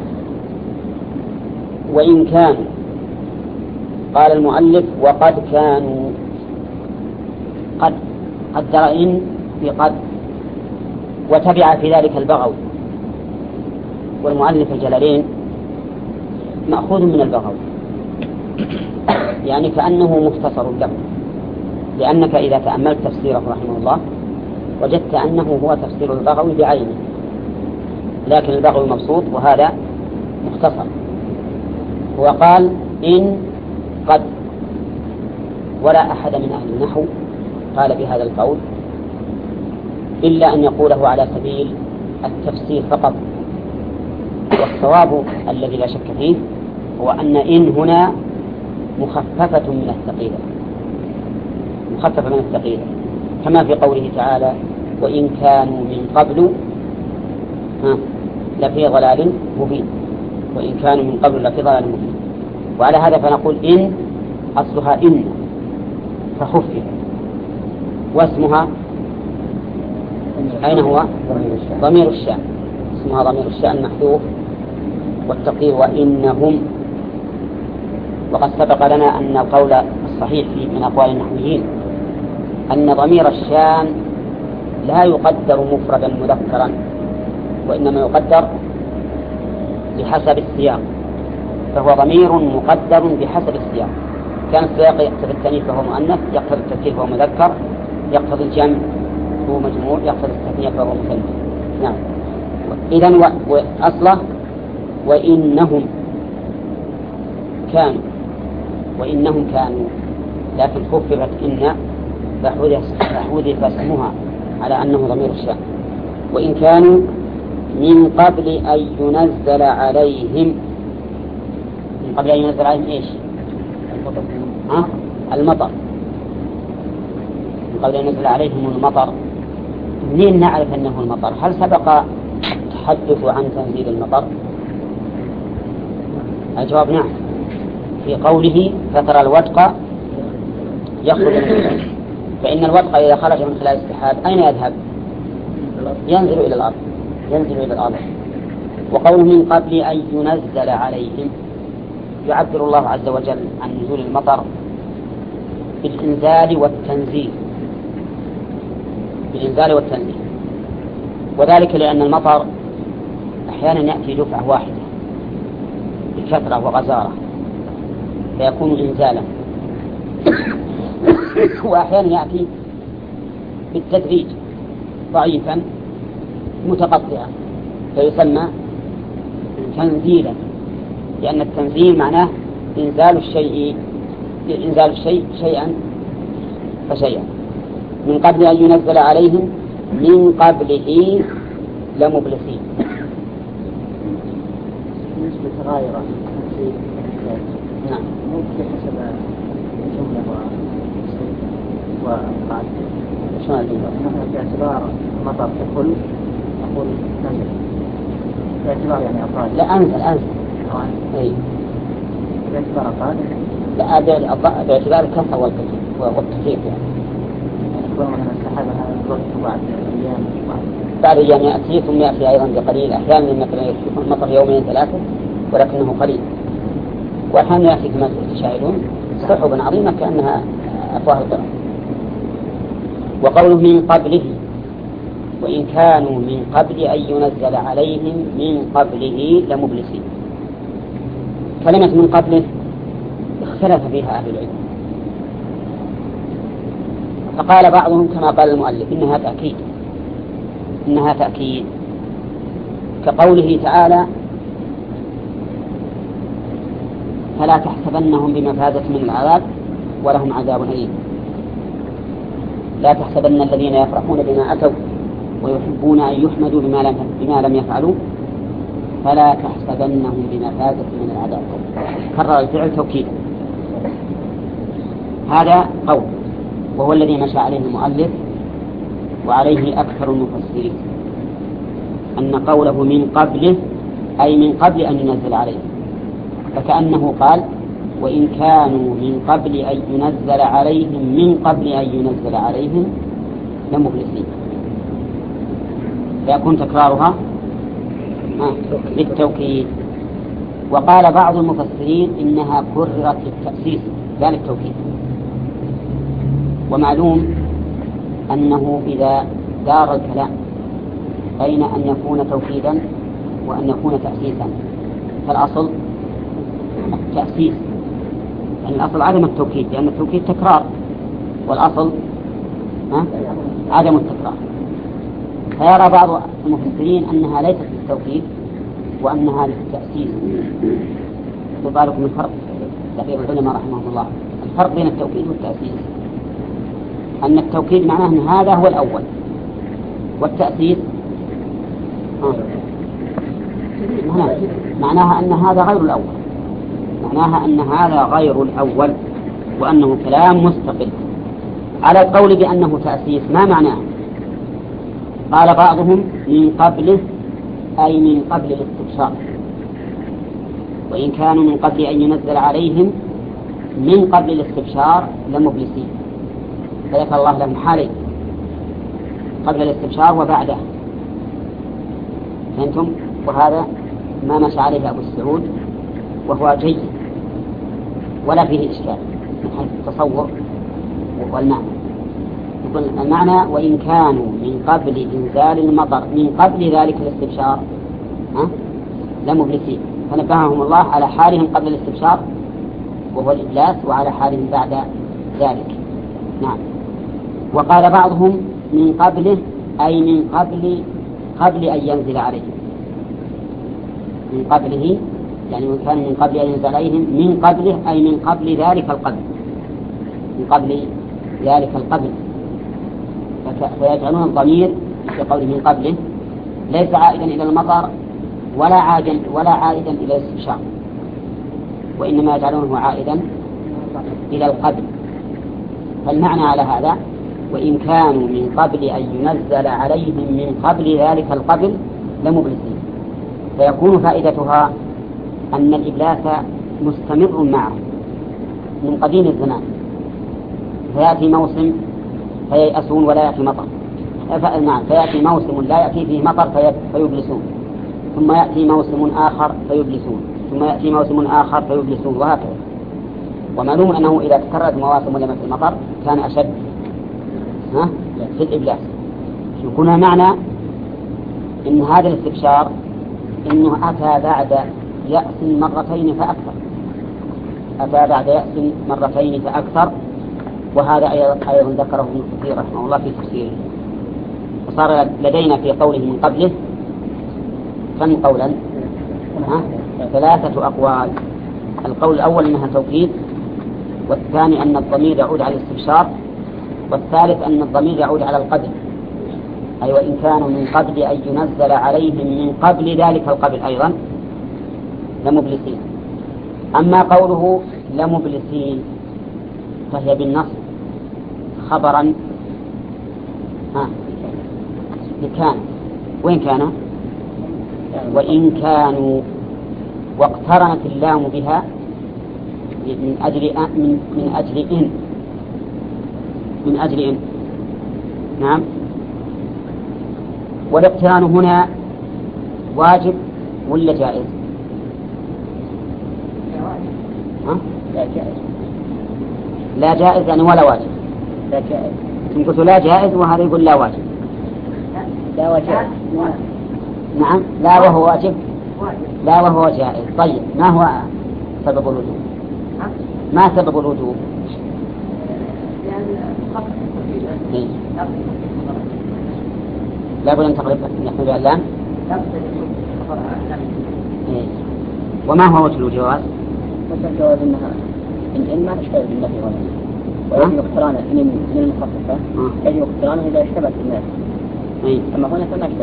وإن كانوا، قال المؤلف وقد كانوا، قد قدر إن في قد، وتبع في ذلك البغوي، والمؤلف الجلالين مأخوذ من البغوي، يعني كأنه مختصر له، لأنك إذا تأملت تفسيره رحمه الله وجدت أنه هو تفسير البغوي بعينه، لكن البغوي مبسوط وهذا مختصر. هو قال إن قد، ولا أحد من أهل النحو قال بهذا القول إلا أن يقوله على سبيل التفسير فقط. والصواب الذي لا شك فيه هو أن إن هنا مخففة من الثقيلة، مخففة من الثقيلة، كما في قوله تعالى وإن كانوا من قبل لفي ضلال مبين. وإن كانوا من قبل لفي ضلال مبين. وعلى هذا فنقول إن أصلها إن فخفف، واسمها أين هو؟ ضمير الشأن، اسمها ضمير الشأن محذوف، والتقدير وإنهم. وقد سبق لنا أن القول الصحيح من أقوال النحويين أن ضمير الشأن لا يقدر مفردا مذكرا، وإنما يقدر بحسب السياق، فهو ضمير مقدر بحسب السياق. كان السياق يقتضي التأنيث فهو مؤنث، يقتضي التذكير فهو مذكر، يقتضي الجمع فهو مجموع، يقتضي التثنية فهو مثنى. نعم. إذن وأصله وإنهم كانوا، وإنهم كانوا، لكن خففت إن فحذف اسمها على أنه ضمير الشأن. وإن كانوا من قبل أن ينزل عليهم، من قبل أن ينزل عليهم إيش؟ المطر. ها؟ المطر. من قبل أن ينزل عليهم المطر. منين نعرف أنه المطر؟ هل سبق التحدث عن تنزيل المطر؟ الجواب نعم، في قوله فترى الودق يخرج من خلال، فإن الودق إذا خرج من خلال السحاب أين يذهب؟ ينزل إلى الأرض، ينزل إلى الأرض. وقوله من قبل أن ينزل عليهم، يعبر الله عز وجل عن نزول المطر بالإنزال والتنزيل، بالإنزال والتنزيل، وذلك لأن المطر أحيانا يأتي دفعة واحدة بكثرة وغزارة فيكون إنزالا، وأحيانا يأتي بالتدريج ضعيفا متقطعا فيسمى تنزيلا، لأن التنزيل معناه إنزال الشيء إنزال الشيء شيئا فشيئا. من قبل أن ينزل عليهم من قبله لمبلسين. بالنسبة غايرة نعم ممكن حسب الجملة وقال شو هذا؟ نحن باعتبار مطر ككل نقول نزل، باعتبار يعني أفراد. لا أنزل أنزل. أي. باعتبار أفراد. لا باعتبار الكثرة والكثير يعني. يكون مثلا السحابة هذا الوقت بعد أيام بعد أيام يأتي ثم يأتي أيضا بقليل، أحيانا مثلا مطر يومين ثلاثة ولكنه قليل، وأحيانا يأتي كما تشاهدون سحبا عظيمة كأنها أفواه القرى. وقوله من قبله، وإن كانوا من قبل أن ينزل عليهم من قبله لمبلسين. كلمة من قبله اختلف فيها أهل العلم، فقال بعضهم كما قال المؤلف إنها تأكيد، إنها تأكيد كقوله تعالى فلا تحسبنهم بمفازة من العذاب ولهم عذاب أليم. لا تحسبن الذين يفرحون بما أتوا ويحبون أن يحمدوا بما لم, بما لم يفعلوا فلا تحسبنهم بمفازة من العذاب. كرر الفعل توكيدا. هذا قول وهو الذي مشى عليه المؤلف وعليه أكثر المفسرين، أن قوله من قبله أي من قبل أن ينزل عليه، فكأنه قال وإن كانوا من قبل أن ينزل عليهم من قبل أن ينزل عليهم لمبلسين، فيكون تكرارها للتوكيد. وقال بعض المفسرين إنها كررت للتأسيس لا للتوكيد. ومعلوم أنه إذا دار الكلام بين أن يكون توكيدا وأن يكون تأسيسا فالأصل التأسيس، يعني الأصل عدم التوكيد، لأن التوكيد تكرار والأصل عدم التكرار. فيرى بعض المفسرين أنها ليست للتوكيد وأنها للتأسيس. فبالكم من فرق دقيق العلماء رحمه الله، الفرق بين التوكيد والتأسيس أن التوكيد معناه أن هذا هو الأول، والتأسيس معناها أن هذا غير الأول، معناها أن هذا غير الأول وأنه كلام مستقل. على القول بأنه تأسيس ما معناه؟ قال بعضهم من قبله أي من قبل الاستبشار، وإن كانوا من قبل أن ينزل عليهم من قبل الاستبشار لمبلسين، فذكر الله لهم حالين قبل الاستبشار وبعده. فهمتم؟ وهذا ما مشى عليه أبو السعود وهو جيد ولا فيه إشكال من حيث التصور والمعنى. يقول المعنى وإن كانوا من قبل إنزال المطر من قبل ذلك الاستبشار لمبلسين، فنبههم الله على حالهم قبل الاستبشار وهو الإبلاس وعلى حالهم بعد ذلك. نعم. وقال بعضهم من قبله أي من قبل قبل أن ينزل عليهم، من قبله يعني كان من قبل أن ينزل عليهم من قبله أي من قبل ذلك القبل، من قبل ذلك القبل، فيجعلون الضمير في قوله من قبله ليس عائدا إلى المطر ولا عائدا ولا عائدا إلى الاستبشار، وإنما يجعلونه عائدا إلى القبل. فالمعنى على هذا وإن كانوا من قبل أن ينزل عليهم من قبل ذلك القبل لمبلسين، فيكون فائدتها أن الإبلاس مستمر معه من قديم الزمان، فيأتي موسم فييأسون ولا يأتي مطر، نعم فيأتي موسم لا يأتي فيه مطر فيبلسون، ثم يأتي موسم آخر فيبلسون، ثم يأتي موسم آخر فيبلسون، وهكذا. ومعلوم أنه إذا تكررت مواسم لم في المطر كان أشد ها في الإبلاس. يكون معنى إن هذا الاستبشار إنه أتى بعد يأس مرتين فأكثر، أتى بعد يأس مرتين فأكثر، وهذا أيضا ذكره ابن كثير رحمه الله في تفسيره. فصار لدينا في قوله من قبله كم قولا؟ ها؟ ثلاثة أقوال. القول الأول أنها توكيد، والثاني أن الضمير يعود على الاستبشار، والثالث أن الضمير يعود على القدر، أي وإن كانوا من قبل أن ينزل عليهم من قبل ذلك القبل أيضا لمبلسين. أما قوله لمبلسين فهي بالنص خبرا ها كان، وين كان؟ وإن كانوا، واقترنت اللام بها من أجل من, من أجل إن من أجل إن نعم. والاقتران هنا واجب ولا جائز؟ ها؟ لا جائز. لا جائز يعني ولا واجب. لا جائز. إن قلت لا جائز وهذا يقول لا واجب. لا واجب. نعم لا وهو واجب. لا وهو جائز. طيب ما هو سبب الوجوب؟ ما سبب الوجوب؟ إيه؟ لا بد أن تقرب نحن بالله. إيه؟ وما هو وجه الجواز؟ وجه الجواز إنها إن إن ما تشتغل بالنفي ولا ويجب اقتران إن من المخففة يجب اقترانه إذا اشتبهت بالنفي. إيه؟ أما هنا فما اشتبه.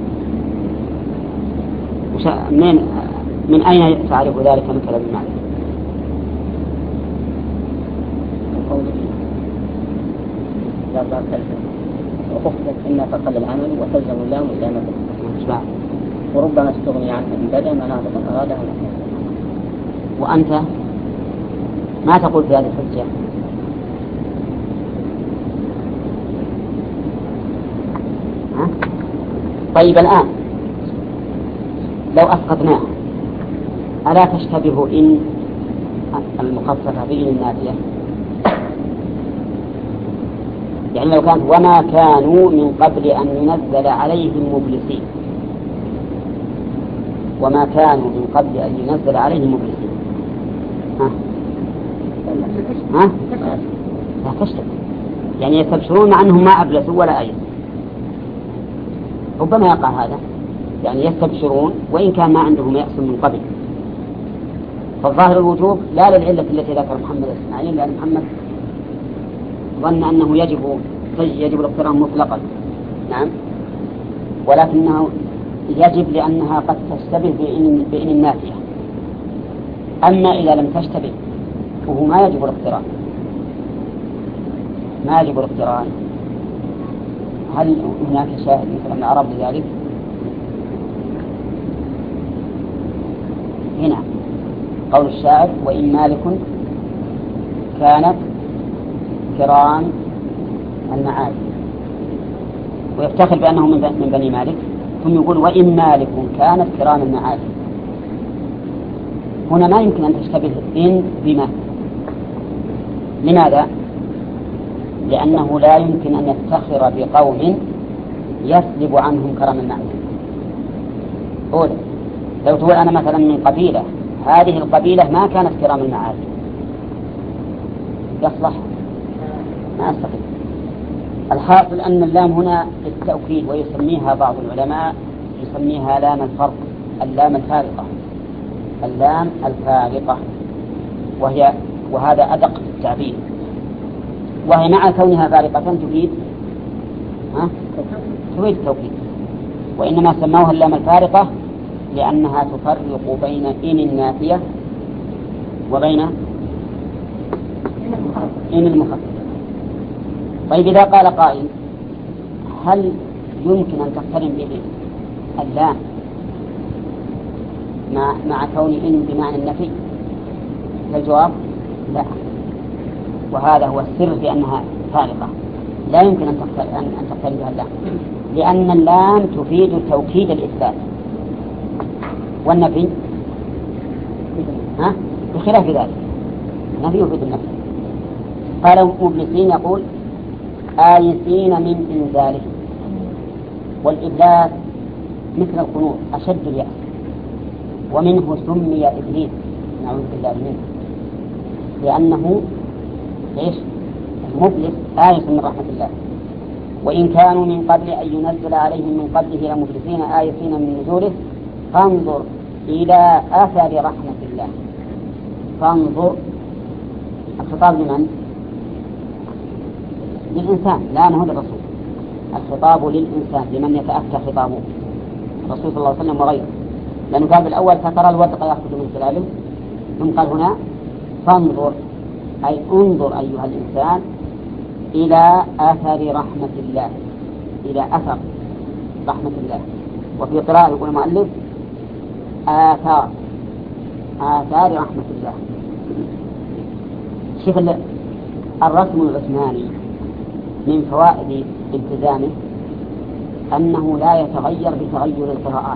من من أين تعرف ذلك من كلام المعرفة؟ من قوله لا ضار تلزم وخفت إن فقد العمل وتلزم اللام اللام بالنسبة وربما استغني عنه إن بدأ مناطق أرادها نحن. وأنت ما تقول في هذه الحجة؟ ها؟ طيب الآن لو أسقطناه ألا تشتبه إن المخففة بإن النافية؟ يعني لو كانت وما كانوا من قبل أن ينزل عليهم مبلسين، وما كانوا من قبل أن ينزل عليهم مبلسين، ها؟ ها؟ لا تشتبه، يعني يستبشرون مع أنهم ما أبلسوا ولا أيضا، ربما يقع هذا، يعني يستبشرون وإن كان ما عندهم يأس من قبل. فالظاهر الوجوب لا للعلة التي ذكر محمد الإسماعيلي، لأن محمد ظن أنه يجب يجب الاقتران مطلقا، نعم، ولكنه يجب لأنها قد تشتبه بإن, بإن النافية. أما إذا لم تشتبه فهو ما يجب الاقتران، ما يجب الاقتران. هل هناك شاهد مثل من العرب لذلك؟ هنا قول الشاعر وإن مالك كانت كرام المعاد، ويفتخر بأنه من بني مالك، ثم يقول وإن مالك كانت كرام المعاد. هنا ما يمكن أن تشتبه إن بما. لماذا؟ لأنه لا يمكن أن يفتخر بقوم يسلب عنهم كرم المعاد. قول لو تقول أنا مثلا من قبيلة، هذه القبيلة ما كانت كرام المعاد، يصلح؟ ما أستطيع. الحاصل أن اللام هنا للتأكيد، ويسميها بعض العلماء يسميها لام الفرق، اللام الفارقة، اللام الفارقة، وهي وهذا أدق في التعبير، وهي مع كونها فارقة تفيد ها؟ تفيد التوكيد، وإنما سموها اللام الفارقة لأنها تفرق بين إن النافية وبين إن المخففة. طيب إذا قال قائل هل يمكن أن تقترن به اللام مع مع كون إن بمعنى النفي؟ الجواب لا، وهذا هو السر في أنها فارقة، لا يمكن أن تقترن بها اللام، لأن اللام تفيد توكيد الإثبات، والنفي ها بخلاف ذلك، النفي يفيد النفي. قال مبلسين يقول آيسين من إنزاله، والإبلاس مثل القنوط أشد اليأس، ومنه سمي إبليس نعوذ بالله منه، لأنه إيش؟ مبلس آيس من رحمة الله. وإن كانوا من قبل أن ينزل عليهم من قبله لمبلسين آيسين من نزوله فانظر إلى أثر رحمة الله. فانظر الخطاب لمن؟ للإنسان، لا نهو للرسول، الخطاب للإنسان لمن يتأتى خطابه الرسول صلى الله عليه وسلم وغيره، لأنه قال بالأول فترى الودق يأخذ من خلاله، ثم قال هنا فانظر أي انظر أيها الإنسان إلى أثر رحمة الله، إلى أثر رحمة الله. وفي قراءة يقول المؤلف آثار آثار رحمة الله. شوف الرسم العثماني من فوائد التزامه أنه لا يتغير بتغير القراءات.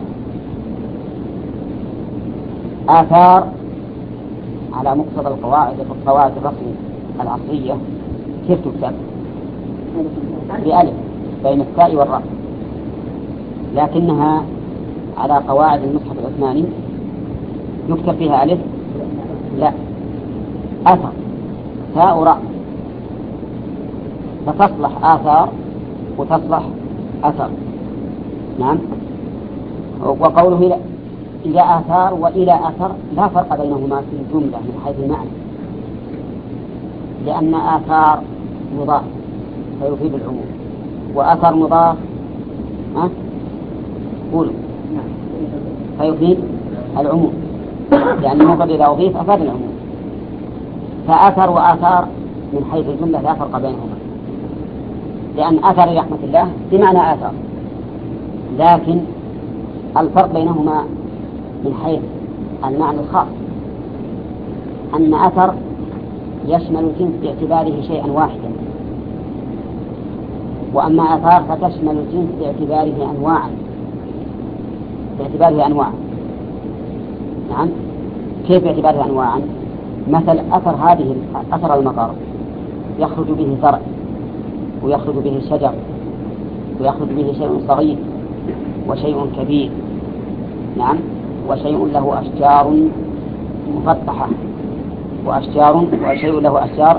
آثار على مقتضى القواعد القواعد الرسم العصرية كيف تكتب؟ بألف بين التاء والراء، لكنها على قواعد المصحف العثماني يكتب فيها ألف لا أثر تاء راء، فتصلح آثار وتصلح أثر. نعم. وقوله إلى آثار وإلى أثر لا فرق بينهما في الجملة من حيث المعنى، لأن آثار مضاف فيفيد العموم، وأثر مضاف ها قولوا فيفيد العموم، لأن المفرد إذا أضيف أفاد العموم. فأثر وآثار من حيث الجملة لا فرق بينهما، لأن أثر رحمة الله بمعنى آثار، لكن الفرق بينهما من حيث المعنى الخاص أن أثر يشمل الجنس باعتباره شيئا واحدا، وأما آثار فتشمل الجنس باعتباره أنواعا باعتباره أنواعا. نعم. كيف باعتباره أنواعا؟ مثل أثر هذه أثر المطر يخرج به زرع ويخرج به شجر ويخرج به شيء صغير وشيء كبير. نعم. وشيء له أشجار مفتحة وأشجار وشيء له أشجار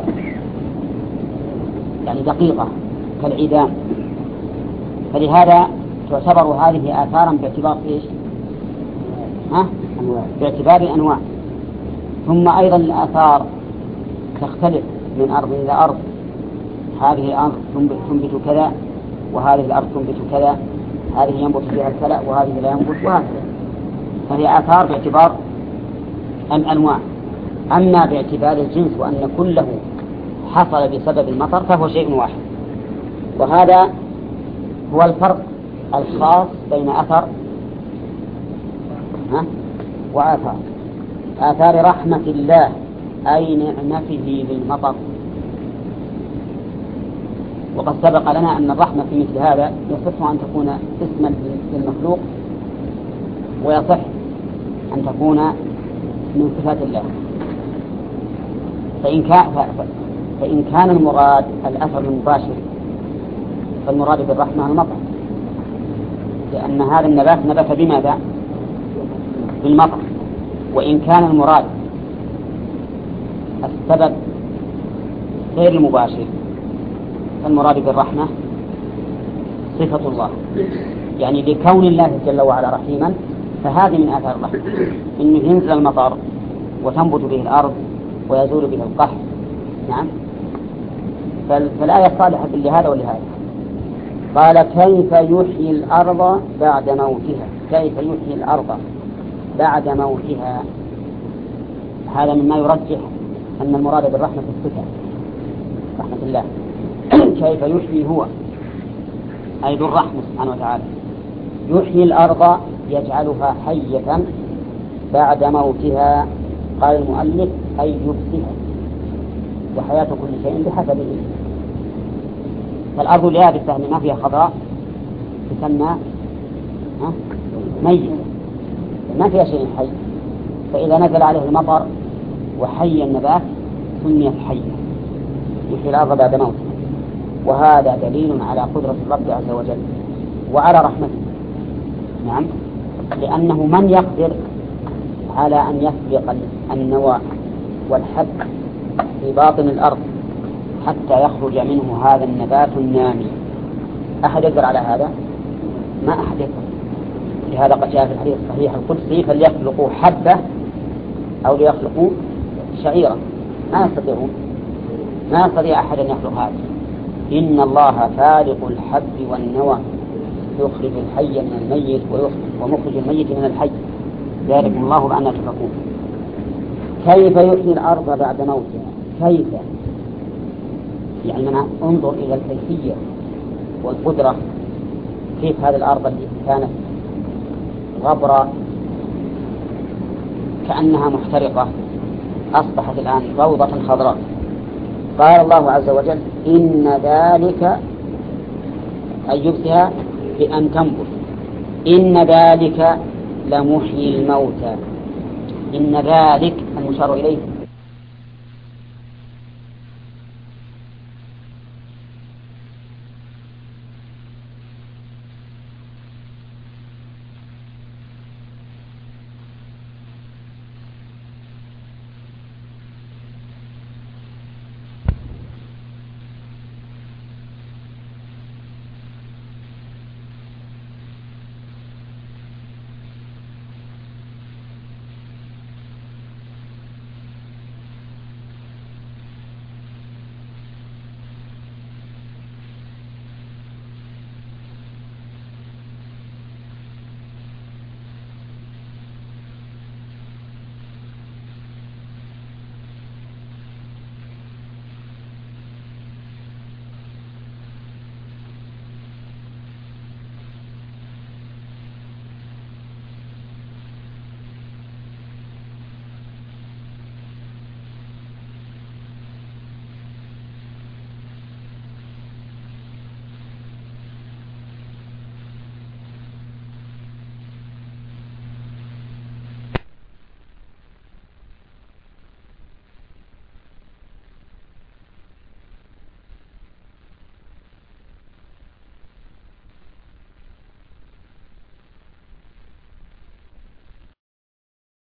يعني دقيقة كالعيدان، فلهذا تعتبر هذه آثارا باعتبار إيش؟ ها؟ باعتبار أنواع. ثم أيضا الآثار تختلف من أرض إلى أرض، هذه الأرض تنبت كذا وهذه الأرض تنبت كذا، هذه ينبت فيها الكلأ وهذه لا ينبت، وهكذا. فهي آثار باعتبار الأنواع. أما باعتبار الجنس وأن كله حصل بسبب المطر فهو شيء واحد. وهذا هو الفرق الخاص بين أثر ها وآثار. آثار رحمة الله أي نعمته بالمطر. وقد سبق لنا أن الرحمة في مثل هذا يصح أن تكون اسما للمخلوق ويصح أن تكون من صفات الله. فإن كان, فإن كان المراد الأثر المباشر فالمراد بالرحمة المطر، لأن هذا النبات نبت بماذا؟ بالمطر. وإن كان المراد السبب غير المباشر فالمراد بالرحمة صفة الله، يعني لكون الله جل وعلا رحيما فهذه من آثار الرحمة، إنه ينزل المطر وتنبت به الأرض ويزول به القحط. نعم. فالآية صالحة لهذا ولهذا. قال كيف يحيي الأرض بعد موتها، كيف يحيي الأرض بعد موتها. هذا مما يرجح أن المراد بالرحمة الصفة رحمة الله. كيف يحيي هو أي ذو الرحمة سبحانه وتعالى، يحيي الأرض يجعلها حية بعد موتها. قال المؤلف أي يبسها، وحياة كل شيء بحسبه. فالأرض اليابسة اللي ما فيها خضراء تسمى ميت، ما فيها شيء حي. فإذا نزل عليه المطر وحي النبات سميت حية، يحيي الأرض بعد موتها. وهذا دليل على قدرة الرب عز وجل وعلى رحمته. نعم، لأنه من يقدر على أن يسبق النوى والحب في باطن الأرض حتى يخرج منه هذا النبات النامي؟ أحد يقدر على هذا؟ ما أحد يقدر. لهذا قد جاء في الحديث الصحيح القدسي فليخلقوا حبة أو ليخلقوا شعيرة. ما يستطيعون، ما يستطيع أحد أن يخلق هذا. إن الله فالق الحب والنوى يخرج الحي من الميت ومخرج الميت من الحي ذلكم الله بأننا تفكون. كيف يحيي الأرض بعد موتها؟ كيف يعني من انظر إلى الكيفية والقدرة. كيف هذه الأرض التي كانت غبرة كأنها محترقة أصبحت الآن روضة خضراء. قال الله عز وجل إن ذلك أي يبسها بأن تنبت. إن ذلك لمحيي الموتى. إن ذلك المشار إليه